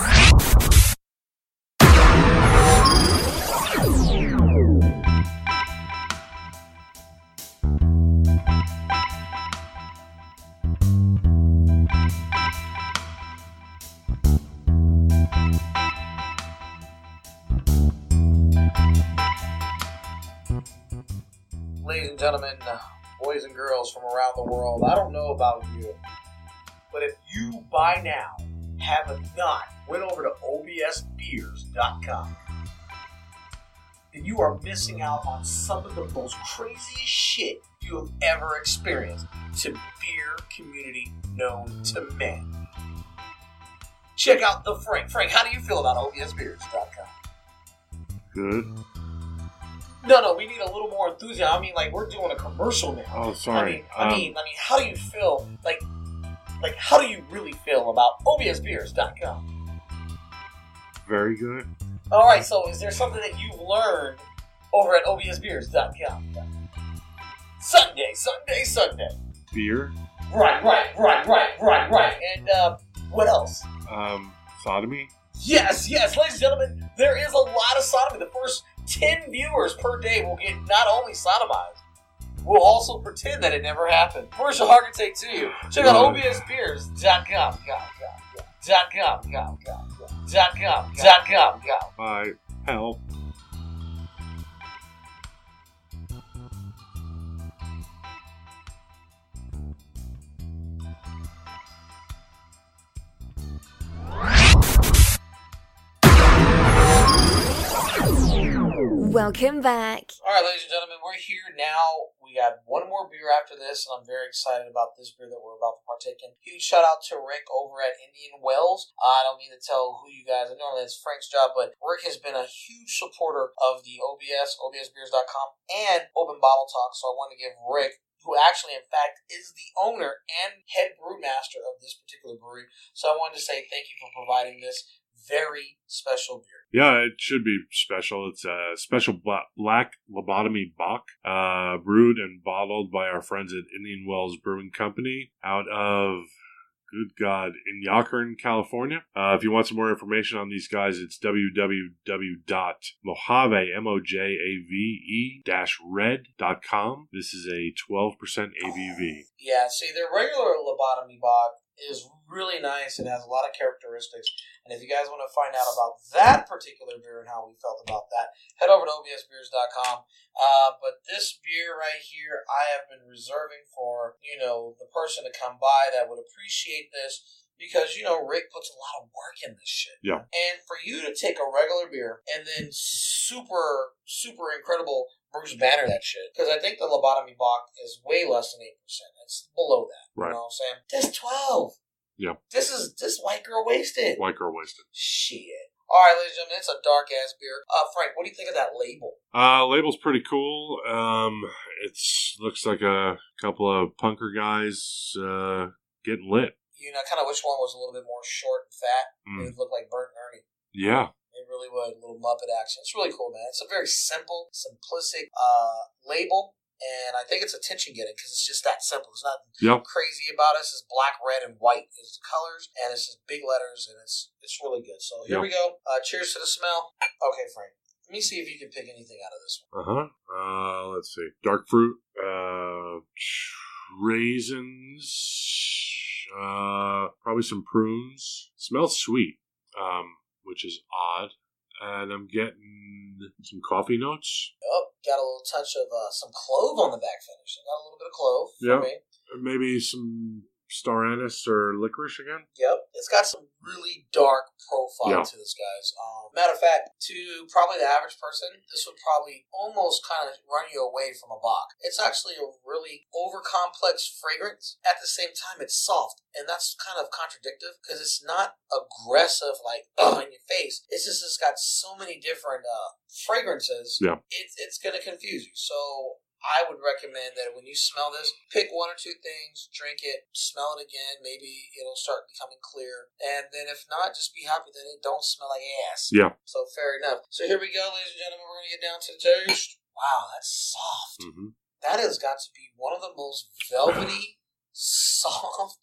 Ladies and gentlemen, boys and girls from around the world, I don't know about you, but if you by now have not went over to O B S beers dot com, then you are missing out on some of the most craziest shit you have ever experienced to beer community known to man. Check out the Frank. Frank, how do you feel about O B S beers dot com? Good. No, no, we need a little more enthusiasm. I mean, like, we're doing a commercial now. Oh, sorry. I mean, um, I mean, I mean, how do you feel? Like, like, how do you really feel about O B S beers dot com? Very good. All right, so is there something that you've learned over at O B S beers dot com? Sunday, Sunday, Sunday. Beer. Right, right, right, right, right, right. And uh, what else? Um, sodomy. Yes, yes, ladies and gentlemen, there is a lot of sodomy. The first ten viewers per day will get not only sodomized, we'll also pretend that it never happened. Commercial Harker take to you. Check out O B S beers dot com. Dot com. Dot com. Dot com. Dot com. Bye. Help. Welcome back. All right, ladies and gentlemen, we're here now. We got one more beer after this, and I'm very excited about this beer that we're about to partake in. Huge shout out to Rick over at Indian Wells. I don't mean to tell who you guys are. Normally it's Frank's job, but Rick has been a huge supporter of the O B S, O B S beers dot com, and Open Bottle Talk. So I want to give Rick, who actually, in fact, is the owner and head brewmaster of this particular brewery. So I wanted to say thank you for providing this very special beer. Yeah, it should be special. It's a special black lobotomy Bock, uh, brewed and bottled by our friends at Indian Wells Brewing Company out of, good God, in Yonkers, California. Uh, if you want some more information on these guys, it's w w w dot mojave, M O J A V E, dash red dot com. This is a twelve percent A B V. Yeah, see, their regular lobotomy Bock is really nice. It has a lot of characteristics. And if you guys want to find out about that particular beer and how we felt about that, head over to O B S beers dot com. Uh, but this beer right here, I have been reserving for, you know, the person to come by that would appreciate this, because, you know, Rick puts a lot of work in this shit. Yeah. And for you to take a regular beer and then super, super incredible Bruce Banner that shit, because I think the lobotomy Bock is way less than eight percent. It's below that. Right. You know what I'm saying? That's twelve. Yeah. This is this white girl wasted. White girl wasted. Shit. All right, ladies and gentlemen, it's a dark ass beer. Uh, Frank, what do you think of that label? Uh, label's pretty cool. Um, it's looks like a couple of punker guys uh getting lit. You know, I kind of wish one was a little bit more short and fat. Mm. It would look like Bert and Ernie. Yeah. It really would. A little Muppet action. It's really cool, man. It's a very simple, simplistic uh, label. and I think it's attention getting because it's just that simple. There's nothing Yep. crazy about it. It's just black, red, and white is the colors, and it's just big letters, and it's it's really good. So here Yep. we go. Uh, cheers to the smell. Okay, Frank. Let me see if you can pick anything out of this one. Uh-huh. Uh, let's see. Dark fruit. Uh, raisins. Uh, probably some prunes. Smells sweet, um, which is odd. And I'm getting some coffee notes. Oh, got a little touch of uh, some clove on the back finish. I got a little bit of clove. for Yep. me. Maybe some star anise or licorice again. Yep. It's got some really dark profile Yeah. to this, guys. Um, matter of fact, to probably the average person, this would probably almost kind of run you away from a Bach. It's actually a really over-complex fragrance. At the same time, it's soft. And that's kind of contradictive because it's not aggressive, like, ugh, in your face. It's just it's got so many different uh, fragrances. Yeah. It's, it's going to confuse you. So I would recommend that when you smell this, pick one or two things, drink it, smell it again. Maybe it'll start becoming clear. And then if not, just be happy that it don't smell like ass. Yeah. So fair enough. So here we go, ladies and gentlemen. We're going to get down to the taste. Wow, that's soft. Mm-hmm. That has got to be one of the most velvety, soft,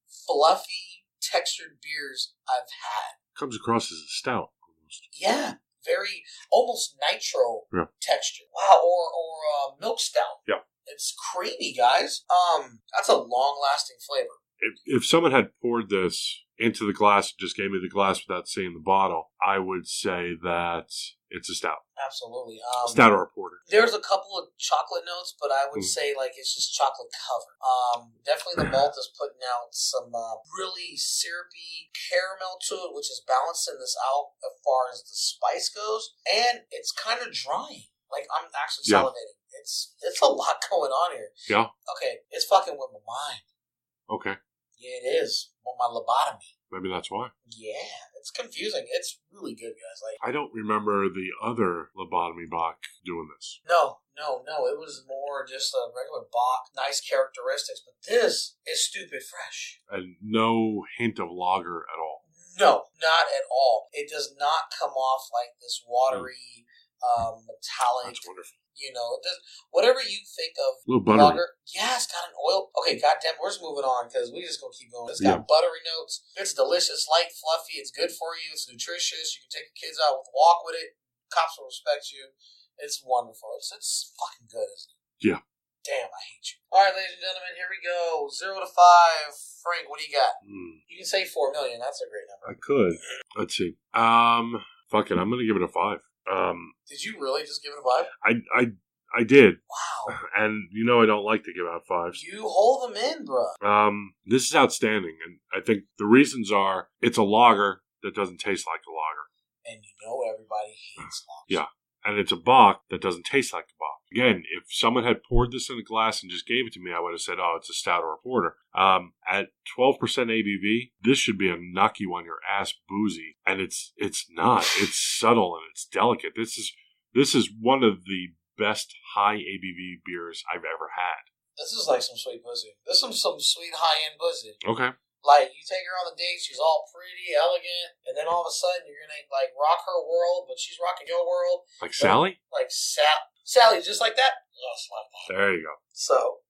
fluffy, textured beers I've had. Comes across as a stout almost. Yeah. Very, almost nitro Yeah. texture. Wow, or or uh, milk stout. Yeah. It's creamy, guys. Um, that's a long-lasting flavor. If, if someone had poured this into the glass and just gave me the glass without seeing the bottle, I would say that it's a stout. Absolutely. Um, Stout or a porter. There's a couple of chocolate notes, but I would Mm. say like it's just chocolate covered. Um, definitely the malt is putting out some uh, really syrupy caramel to it, which is balancing this out as far as the spice goes, and it's kind of drying. Like I'm actually Yeah. salivating. It's it's a lot going on here. Yeah. Okay, it's fucking with my mind. Okay. Yeah, it is. With my lobotomy. Maybe that's why. Yeah, it's confusing. It's really good, guys. Like, I don't remember the other lobotomy Bach doing this. no, no, no. It was more just a regular Bach, nice characteristics. But this is stupid fresh. And no hint of lager at all. No, not at all. It does not come off like this watery, um, metallic. That's wonderful. You know, it does whatever you think of. A little buttery. Lager. Yeah, it's got an oil. Okay, goddamn, we're just moving on because we just gonna keep going. It's got Yeah. buttery notes. It's delicious, light, fluffy. It's good for you. It's nutritious. You can take your kids out with a walk with it. Cops will respect you. It's wonderful. It's it's fucking good, isn't it? Yeah. Damn, I hate you. All right, ladies and gentlemen, here we go. Zero to five. Frank, what do you got? Mm, You can say four million. That's a great number. I could. Let's see. Um, fuck it. I'm going to give it a five. Um, Did you really just give it a five? I, I, I did. Wow. And you know I don't like to give out fives. You hold them in, bruh. Um, this is outstanding, and I think the reasons are it's a lager that doesn't taste like a lager, And you know everybody hates lagers. Yeah. and it's a Bach that doesn't taste like a Bach. Again, if someone had poured this in a glass and just gave it to me, I would have said, "Oh, it's a stout or a porter." Um, at twelve percent A B V, this should be a knock you on your ass boozy, and it's it's not. It's subtle and it's delicate. This is this is one of the best high A B V beers I've ever had. This is like some sweet pussy. This is some, some sweet high-end pussy. Okay. Like, you take her on the date, she's all pretty, elegant, and then all of a sudden you're going to, like, rock her world, but she's rocking your world. Like Sally? Like, Sal- Sally, just like that? Yes, like that. There you go. So,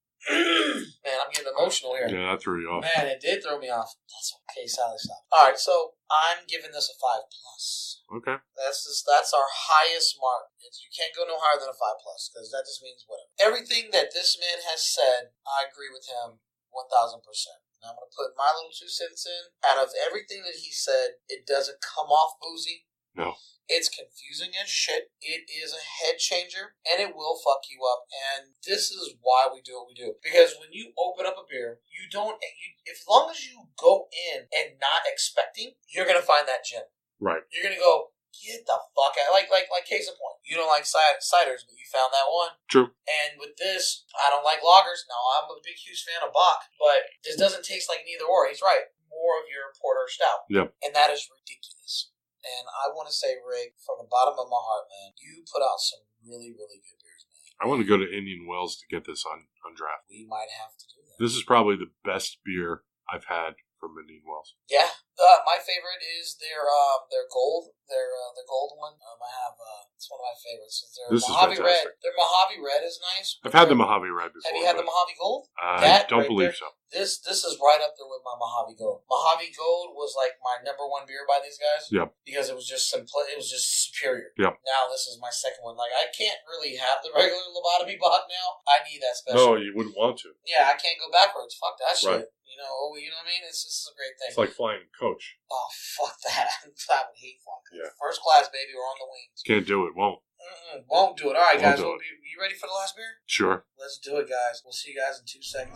man, I'm getting emotional here. Yeah, that threw you off. Man, it did throw me off. That's okay, Sally, stop. All right, so I'm giving this a five plus. Okay. That's just, that's our highest mark. It's, you can't go no higher than a five plus because that just means whatever. Everything that this man has said, I agree with him one thousand percent. And I'm going to put my little two cents in. Out of everything that he said, it doesn't come off boozy. No. It's confusing as shit. It is a head changer, and it will fuck you up. And this is why we do what we do. Because when you open up a beer, you don't. You, if, as long as you go in and not expecting, you're gonna find that gem. Right. You're gonna go, get the fuck out. Like like like case in point, you don't like ciders, but you found that one. True. And with this, I don't like lagers. Now I'm a big huge fan of Bach, but this doesn't taste like neither or. He's right. More of your porter stout. Yep. And that is ridiculous. And I want to say, Rick, from the bottom of my heart, man, you put out some really, really good beers, man. I want to go to Indian Wells to get this on, on draft. We might have to do that. This is probably the best beer I've had from Indian Wells. Yeah. Uh, my favorite is their um their gold, their uh, the gold one. Um, I have uh, it's one of my favorites. It's their This is Mojave Red. fantastic. Their Mojave Red is nice. I've had the Mojave Red before. Have you had the but Mojave Gold? I That don't right believe there. so. This this is right up there with my Mojave Gold. Mojave Gold was like my number one beer by these guys. Yep. Because it was just simple. It was just superior. Yep. Now this is my second one. Like I can't really have the regular lobotomy bock now. I need that No, special. you wouldn't want to. Yeah, I can't go backwards. Fuck that shit. Right. You know, you know what I mean? It's this is a great thing. It's like flying coach. Oh, fuck that. I would hate flying. Yeah. First class, baby. We're on the wings. Can't do it. Won't. Mm-mm, won't do it. All right, Won't guys. do We'll it. be, you ready for the last beer? Sure. Let's do it, guys. We'll see you guys in two seconds.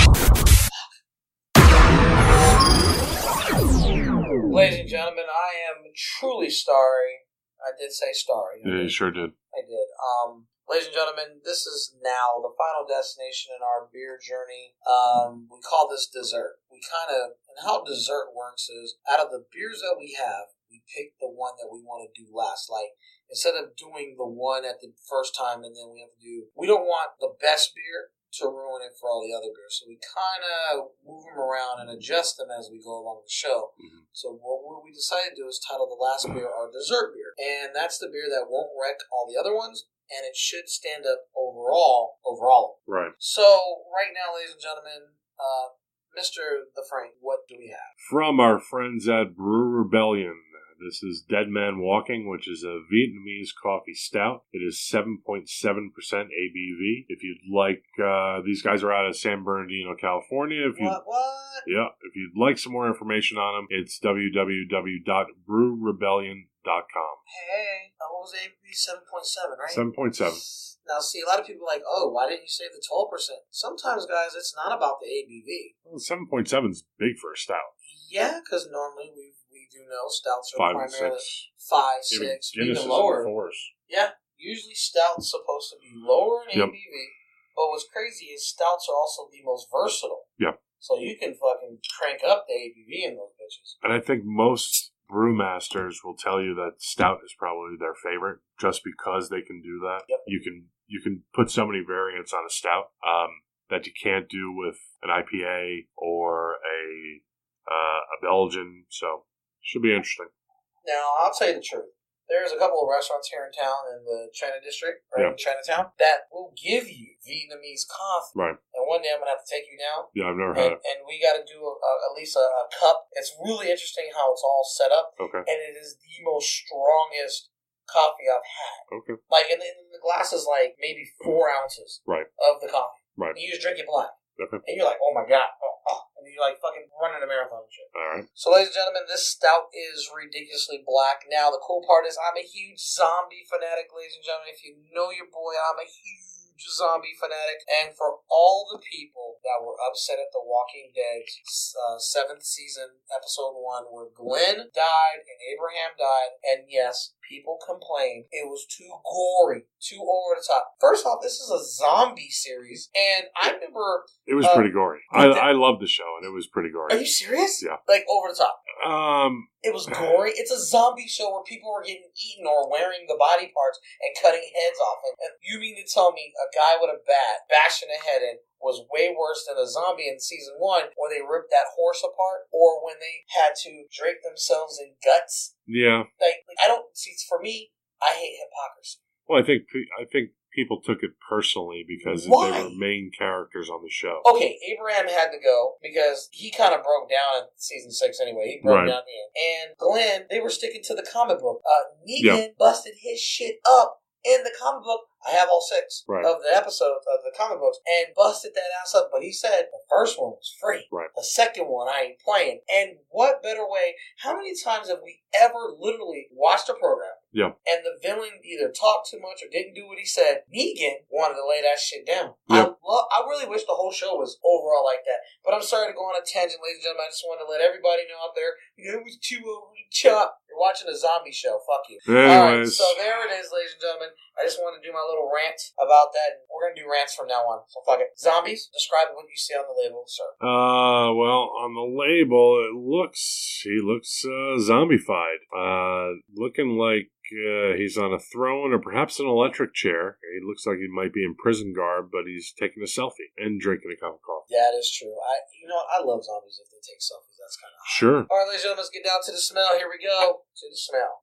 Ladies and gentlemen, I am truly sorry. I did say sorry. Yeah, you sure did. I did. Um, ladies and gentlemen, this is now the final destination in our beer journey. Um, we call this dessert. We kind of, and how dessert works is, out of the beers that we have, we pick the one that we want to do last. Like, instead of doing the one at the first time and then we have to do, we don't want the best beer to ruin it for all the other beers. So we kind of move them around and adjust them as we go along the show. Mm-hmm. So what we decided to do is title the last beer our dessert beer. And that's the beer that won't wreck all the other ones. And it should stand up overall, overall. Right. So right now, ladies and gentlemen, uh, Mister The Frank, what do we have? From our friends at Brew Rebellion, this is Dead Man Walking, which is a Vietnamese coffee stout. It is seven point seven percent A B V. If you'd like, uh, these guys are out of San Bernardino, California. If you, What? What? Yeah, if you'd like some more information on them, it's w w w dot brew rebellion dot com. Hey, uh, what was A B V? seven point seven, right? seven point seven. Now, see, a lot of people are like, oh, why didn't you say the twelve percent? Sometimes, guys, it's not about the A B V. Well, seven point seven is big for a stout. Yeah, because normally we we do know stouts are Five and primarily six. five, Even six, Guinness even is in lower. the fours. Yeah, usually stouts supposed to be lower in Yep. A B V. But what's crazy is stouts are also the most versatile. Yep. So you can fucking crank up the A B V in those bitches. And I think most brewmasters will tell you that stout is probably their favorite, just because they can do that. Yep. You can you can put so many variants on a stout um, that you can't do with an I P A or a uh, a Belgian. So should be interesting. Now, I'll tell you the truth. There's a couple of restaurants here in town in the China district, right, Yeah. in Chinatown, that will give you Vietnamese coffee. Right. And one day I'm going to have to take you down. Yeah, I've never had And, it. and we got to do a, a, at least a, a cup. It's really interesting how it's all set up. Okay. And it is the most strongest coffee I've had. Okay. Like, and, and the glass is like maybe four ounces Right. of the coffee. Right. And you just drink it black. Okay. And you're like, oh my God. Oh, oh. And you're like fucking running a marathon and shit. All right. So, ladies and gentlemen, this stout is ridiculously black. Now, the cool part is I'm a huge zombie fanatic, ladies and gentlemen. If you know your boy, I'm a huge zombie fanatic. And for all the people that were upset at The Walking Dead uh, seventh season, episode one, where Glenn died and Abraham died, and yes, people complained it was too gory, too over the top. First off, this is a zombie series, and I remember... It was uh, pretty gory. I, I loved the show, and it was pretty gory. Are you serious? Yeah. Like, over the top. Um, It was gory. It's a zombie show where people were getting eaten or wearing the body parts and cutting heads off. And, and you mean to tell me a guy with a bat bashing a head in was way worse than a zombie in season one where they ripped that horse apart, or when they had to drape themselves in guts? yeah. Like, like I don't see. For me, I hate hypocrisy. Well, I think pe- I think people took it personally because Why? they were main characters on the show. Okay, Abraham had to go because he kind of broke down in season six anyway. He broke Right. down at the end. And Glenn, they were sticking to the comic book. Uh, Negan Yep. busted his shit up in the comic book. I have all six Right. of the episodes of the comic books and busted that ass up. But he said the first one was free. Right. The second one I ain't playing. And what better way? How many times have we ever literally watched a program? Yeah. And the villain either talked too much or didn't do what he said. Negan wanted to lay that shit down. Yep. I love, I really wish the whole show was overall like that. But I'm sorry to go on a tangent, ladies and gentlemen. I just wanted to let everybody know out there, you know, it was too over the top. You're watching a zombie show. Fuck you. All right, Anyways, so there it is, ladies and gentlemen. I just wanted to do my little rant about that. We're going to do rants from now on. So fuck it. Zombies, describe what you see on the label, sir. uh, well, on the label, it looks he looks uh, zombified, uh, looking like uh, he's on a throne or perhaps an electric chair. He looks like he might be in prison garb, but he's taking a selfie and drinking a cup of coffee. Yeah, that is true. I, you know, what? I love zombies if they take selfies. That's kind of hot. Sure. All right, ladies and gentlemen, let's get down to the smell. Here we go. To the smell.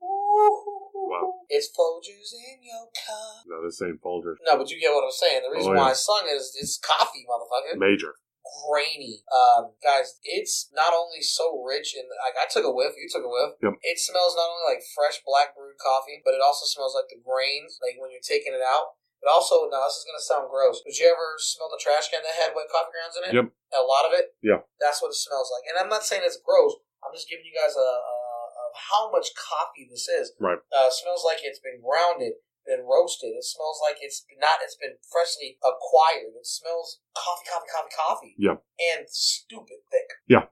Wow. It's Folgers in your cup. No, this ain't Folgers. No, but you get what I'm saying. The reason Oh, yeah. why I sung it is it's coffee, motherfucker. Major. Grainy. Um, guys, it's not only so rich, and like I took a whiff, you took a whiff. Yep. It smells not only like fresh black brewed coffee, but it also smells like the grains, like when you're taking it out. But also, now this is going to sound gross. Did you ever smell the trash can that had wet coffee grounds in it? Yep. A lot of it? Yeah. That's what it smells like. And I'm not saying it's gross. I'm just giving you guys a, a, a how much coffee this is. Right. Uh, it smells like it's been grounded, been roasted. It smells like it's not. It's been freshly acquired. It smells coffee, coffee, coffee, coffee. Yeah. And stupid thick. Yeah.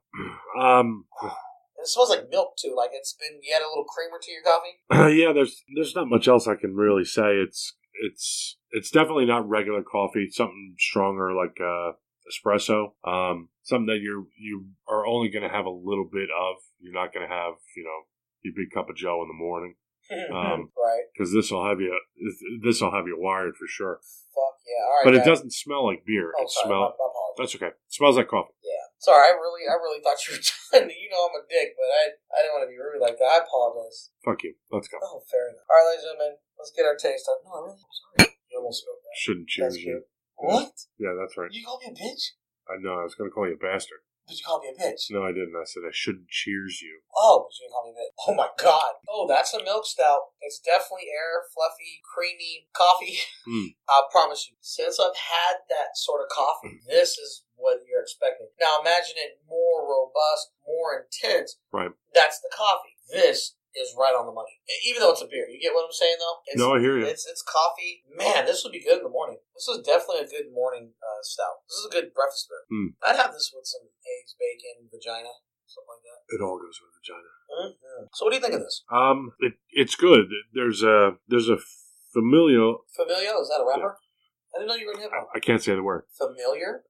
Um. And it smells like milk too. Like it's been. You add a little creamer to your coffee. Uh, yeah. There's there's not much else I can really say. It's it's it's definitely not regular coffee. It's something stronger like uh, espresso. Um. Something that you you are only going to have a little bit of. You're not going to have you know your big cup of Joe in the morning. Um, right. Because this will have you this will have you wired for sure. Fuck yeah! All right. But it guys. doesn't smell like beer. Oh, it sorry. smell. My, my apologies. That's okay. It smells like coffee. Yeah. Sorry. I really, I really thought you were trying to. You know, I'm a dick, but I, I didn't want to be rude like that. I apologize. Fuck you. Let's go. Oh, fair enough. All right, ladies and gentlemen, let's get our taste on. No, really, I'm sorry. You almost spilled that. Shouldn't That's choose you. good. What? Yeah, that's right. You called me a bitch? I know. I was going to call you a bastard. But you called me a bitch. No, I didn't. I said I shouldn't cheers you. Oh, but you didn't call me a bitch. Oh my god. Oh, that's a milk stout. It's definitely air, fluffy, creamy coffee. Mm. I promise you. Since I've had that sort of coffee, this is what you're expecting. Now imagine it more robust, more intense. Right. That's the coffee. This is right on the money. Even though it's a beer. You get what I'm saying, though? It's, No, I hear you. It's, it's coffee. Man, this would be good in the morning. This is definitely a good morning uh, stout. This is a good breakfast beer. Mm. I'd have this with some eggs, bacon, vagina, something like that. It all goes with vagina. Mm-hmm. So what do you think of this? Um, it, it's good. There's a there's a familial. Familiar? Is that a rapper? I didn't know you were in hip-hop. I can't say the word. Familiar?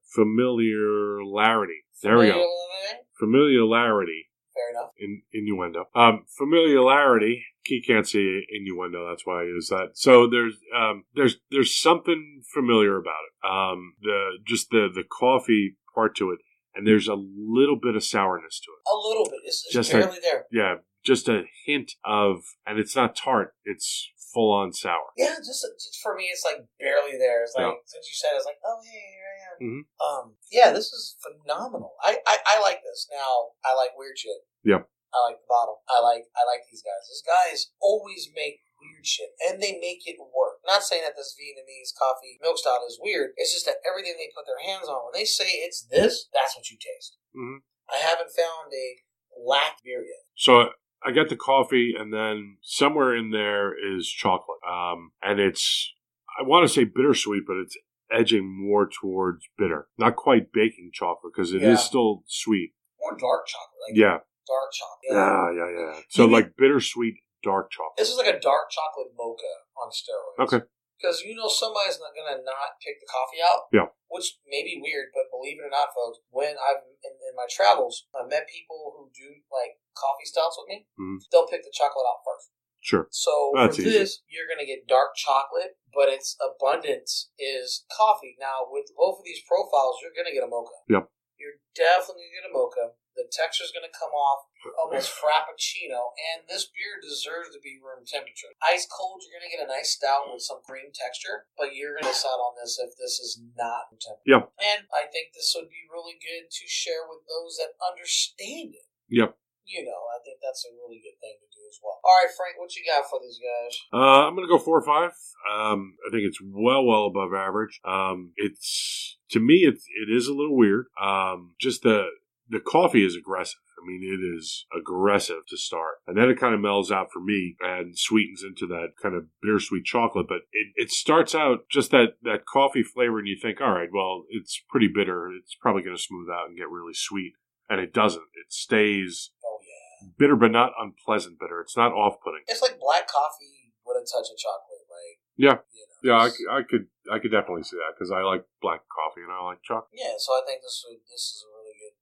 Familiarity. There we go. Familiar? Familiarity. Fair enough. In, innuendo. Um, familiarity. He can't say innuendo. That's why I use that. So there's um, there's there's something familiar about it. Um, the just the the coffee part to it, and there's a little bit of sourness to it. A little bit. It's, it's Just barely a- there. Yeah, just a hint of, and it's not tart. It's full on sour. Yeah, just, just for me, it's like barely there. It's like, Yeah. since you said it, it's like, oh, hey, here I am. Mhm. Um, yeah, this is phenomenal. I, I, I like this. Now, I like weird shit. Yep. I like the bottle. I like I like these guys. These guys always make weird shit, and they make it work. Not saying that this Vietnamese coffee milk stout is weird. It's just that everything they put their hands on, when they say it's this, that's what you taste. Mhm. I haven't found a black beer yet. So I got the coffee, and then somewhere in there is chocolate. Um, and it's, I want to say bittersweet, but it's edging more towards bitter. Not quite baking chocolate, because it is Yeah. still sweet. More dark chocolate. Like Yeah. dark chocolate. Yeah, yeah, yeah. So Maybe- like bittersweet dark chocolate. This is like a dark chocolate mocha on steroids. Okay. Because you know somebody's not going to not pick the coffee out. Yeah. Which may be weird, but believe it or not, folks, when I've in, in my travels, I met people who do like coffee stouts with me. Mhm. They'll pick the chocolate out first. Sure. So That's for easy. this, you're going to get dark chocolate, but its abundance is coffee. Now, with both of these profiles, you're going to get a mocha. Yep. You're definitely going to get a mocha. The texture's going to come off almost frappuccino, and this beer deserves to be room temperature. Ice cold, you're going to get a nice stout with some cream texture, but you're going to decide on this if this is not room temperature. Yeah. And I think this would be really good to share with those that understand it. Yep. You know, I think that's a really good thing to do as well. All right, Frank, what you got for these guys? Uh, I'm going to go four or five. Um, I think it's well, well above average. Um, it's, to me, it's, it is a little weird. Um, just the, the coffee is aggressive. I mean, it is aggressive to start. And then it kind of mellows out for me and sweetens into that kind of bittersweet chocolate. But it, it starts out just that, that coffee flavor, and you think, all right, well, it's pretty bitter. It's probably going to smooth out and get really sweet. And it doesn't. It stays Oh, yeah. bitter, but not unpleasant bitter. It's not off-putting. It's like black coffee with a touch of chocolate. Like, Yeah. you know, Yeah, I, it's- c- I could I could definitely see that because I like black coffee and I like chocolate. yeah, so I think this would, this is a really good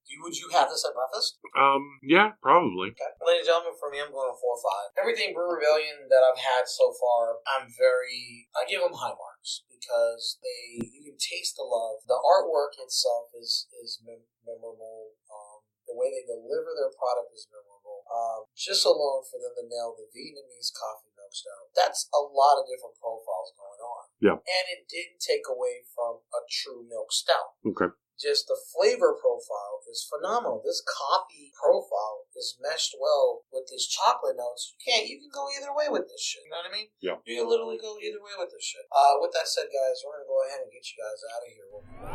Do you, would you have this at breakfast? Um, yeah, probably. Okay. Ladies and gentlemen, for me, I'm going to four or five. Everything Brew Rebellion that I've had so far, I'm very, I give them high marks because they, you can taste the love. The artwork itself is, is mem- memorable. Um, the way they deliver their product is memorable. Um, just alone for them to nail the Vietnamese coffee milk stout. That's a lot of different profiles going on. Yeah. And it didn't take away from a true milk stout. Okay. Just the flavor profile is phenomenal. This coffee profile is meshed well with these chocolate notes. You can't, you can go either way with this shit. You know what I mean? Yeah. You can literally go either way with this shit. Uh, with that said, guys, we're going to go ahead and get you guys out of here.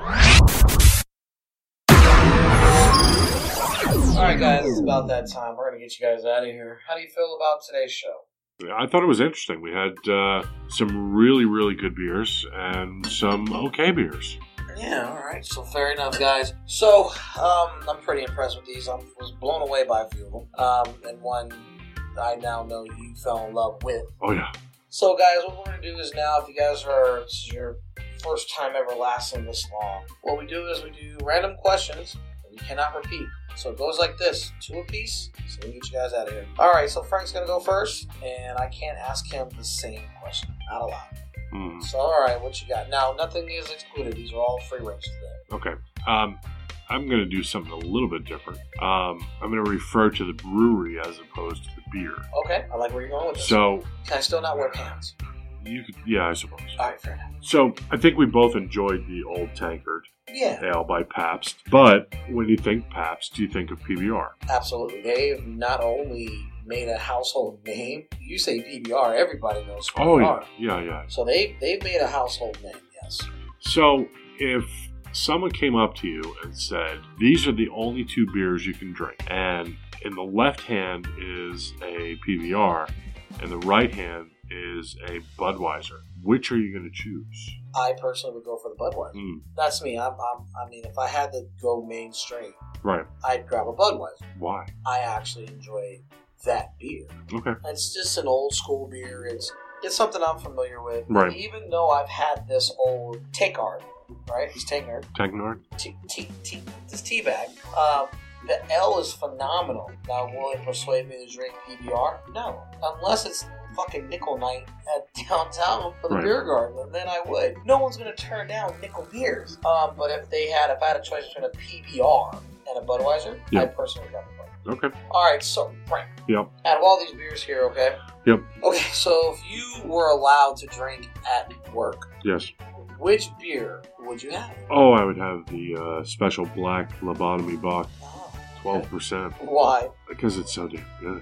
Alright, guys, it's about that time. We're going to get you guys out of here. How do you feel about today's show? I thought it was interesting. We had uh, some really, really good beers and some okay beers. Yeah, all right. So fair enough, guys. So um, I'm pretty impressed with these. I was blown away by a few of them. Um, and one I now know you fell in love with. Oh, yeah. So, guys, what we're going to do is now, if you guys are, this is your first time ever lasting this long, what we do is we do random questions that you cannot repeat. So it goes like this, two apiece, so we can get you guys out of here. All right, so Frank's going to go first, and I can't ask him the same question. Not allowed. Mm. So, all right, what you got? Now, nothing is excluded. These are all free range today. Okay. Um, I'm going to do something a little bit different. Um, I'm going to refer to the brewery as opposed to the beer. Okay, I like where you're going with this. So, can I still not wear pants? you could, yeah, I suppose. All right, fair enough. So, I think we both enjoyed the Old Tankard Yeah, Ale by Pabst. But when you think Pabst, you think of P B R. absolutely. They've not only made a household name. You say P B R, everybody knows P B R. Oh, yeah. Yeah, yeah. So they, they've made a household name, yes. So, if someone came up to you and said, these are the only two beers you can drink, and in the left hand is a P B R, and the right hand is a Budweiser, which are you going to choose? I personally would go for the Budweiser. Mm, That's me. I'm, I'm, I mean, if I had to go mainstream, right. I'd grab a Budweiser. Why? I actually enjoy that beer. Okay. It's just an old school beer. It's it's something I'm familiar with. Right. Even though I've had this old Tankard, right? It's Tankard. Tankard? T- t- t- this tea bag. Um, the L is phenomenal. Now, will it persuade me to drink P B R? No. Unless it's fucking nickel night at downtown for the Right. beer garden, and then I would. No one's going to turn down nickel beers. Um, but if they had, if I had a choice between a P B R and a Budweiser, Yeah. I personally would grab a Budweiser. Okay. All right, so Frank, Yep. out of all these beers here, okay? Yep. Okay, so if you were allowed to drink at work, Yes. which beer would you have? Oh, I would have the uh, special black lobotomy Bach, Oh, twelve percent, why? because it's so damn good.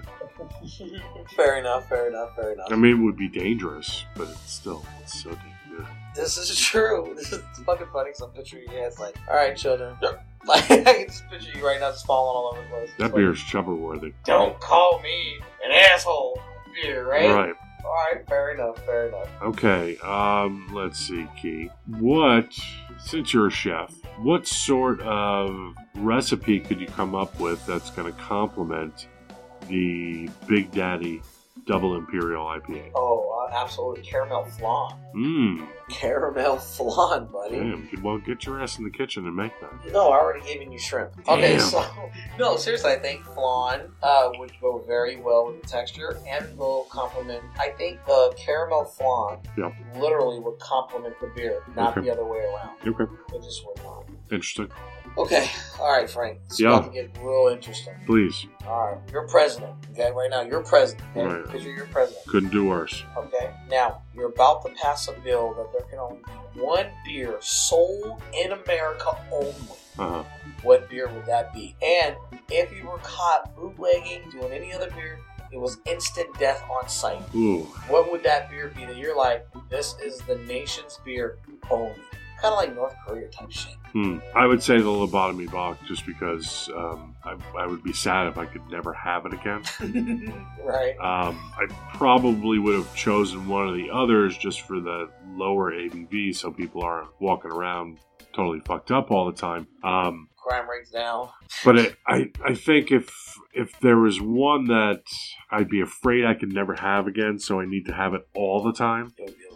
Fair enough, fair enough, fair enough. I mean, it would be dangerous, but it's still, it's so damn good. This is true. This is fucking funny because I'm picturing you guys like, all right, children. Like, I can just picture you right now just falling all over the place. That It's beer's chubber worthy. like, don't call me an asshole beer, right? Right. All right, fair enough, fair enough. Okay, um, let's see, Key. What, since you're a chef, what sort of recipe could you come up with that's going to complement the Big Daddy Double Imperial I P A? Oh, uh, absolutely. Caramel flan. Mmm, Caramel flan, buddy. damn. Well, get your ass in the kitchen and make that. No, I already gave you shrimp. Okay, Damn. so no, seriously, I think flan uh, would go very well with the texture and will complement. I think the caramel flan Yep. literally would complement the beer, not Okay. the other way around. Okay, It just would not. interesting. Okay, all right, Frank. It's Yeah. about to get real interesting. Please, All right, you're president. Okay, right now you're president. Okay, Right. because you're your president. couldn't do worse. Okay, now you're about to pass a bill that there can only be one beer sold in America only. Uh-huh. What beer would that be? And if you were caught bootlegging, doing any other beer, it was instant death on sight. Ooh, What would that beer be that you're like, this is the nation's beer only? Kind of like North Korea type shit. hmm. I would say the lobotomy Bach just because um, I, I would be sad if I could never have it again. Right? Um, I probably would have chosen one of the others just for the lower A B V so people aren't walking around totally fucked up all the time. Um, Crime rates down. but it, I, I think if if there was one that I'd be afraid I could never have again, so I need to have it all the time, It would be a lobotomy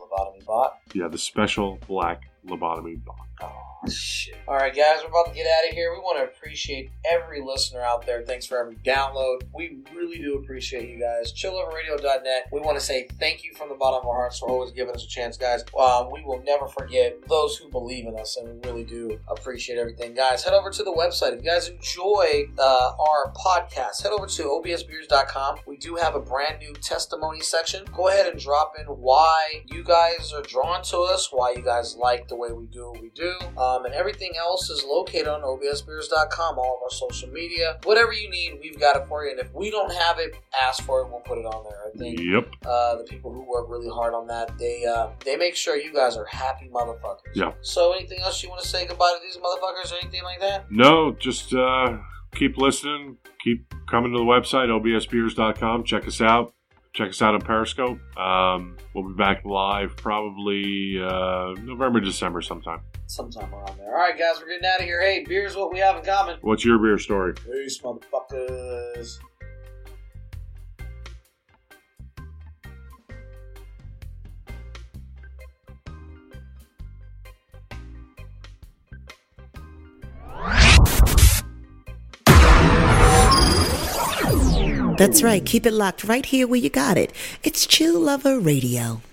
bot? Yeah, the special black lobotomy bot. Oh, shit. All right, guys, we're about to get out of here. We want to appreciate every listener out there. Thanks for every download. We really do appreciate you guys. chill over radio dot net. We want to say thank you from the bottom of our hearts for always giving us a chance, guys. Um, we will never forget those who believe in us, and we really do appreciate everything. Guys, head over to the website. If you guys enjoy uh, our podcast, head over to O B S beers dot com. We do have a brand new testimony section. Go ahead and drop in why you guys are drawn to us, why you guys like the way we do what we do. Um, and everything else is located on O B S beers dot com, all of our social media. Whatever you need, we've got it for you. And if we don't have it, ask for it, we'll put it on there. I think Yep. uh, the people who work really hard on that, they uh, they make sure you guys are happy motherfuckers. Yeah. So anything else you want to say goodbye to these motherfuckers or anything like that? No, just uh, keep listening. Keep coming to the website, O B S beers dot com. Check us out. Check us out on Periscope. Um, we'll be back live probably uh, November, December sometime. Sometime around there. All right, guys, we're getting out of here. Hey, beer's what we have in common. What's your beer story? Peace, motherfuckers. That's right. Keep it locked right here where you got it. It's Chill Lover Radio.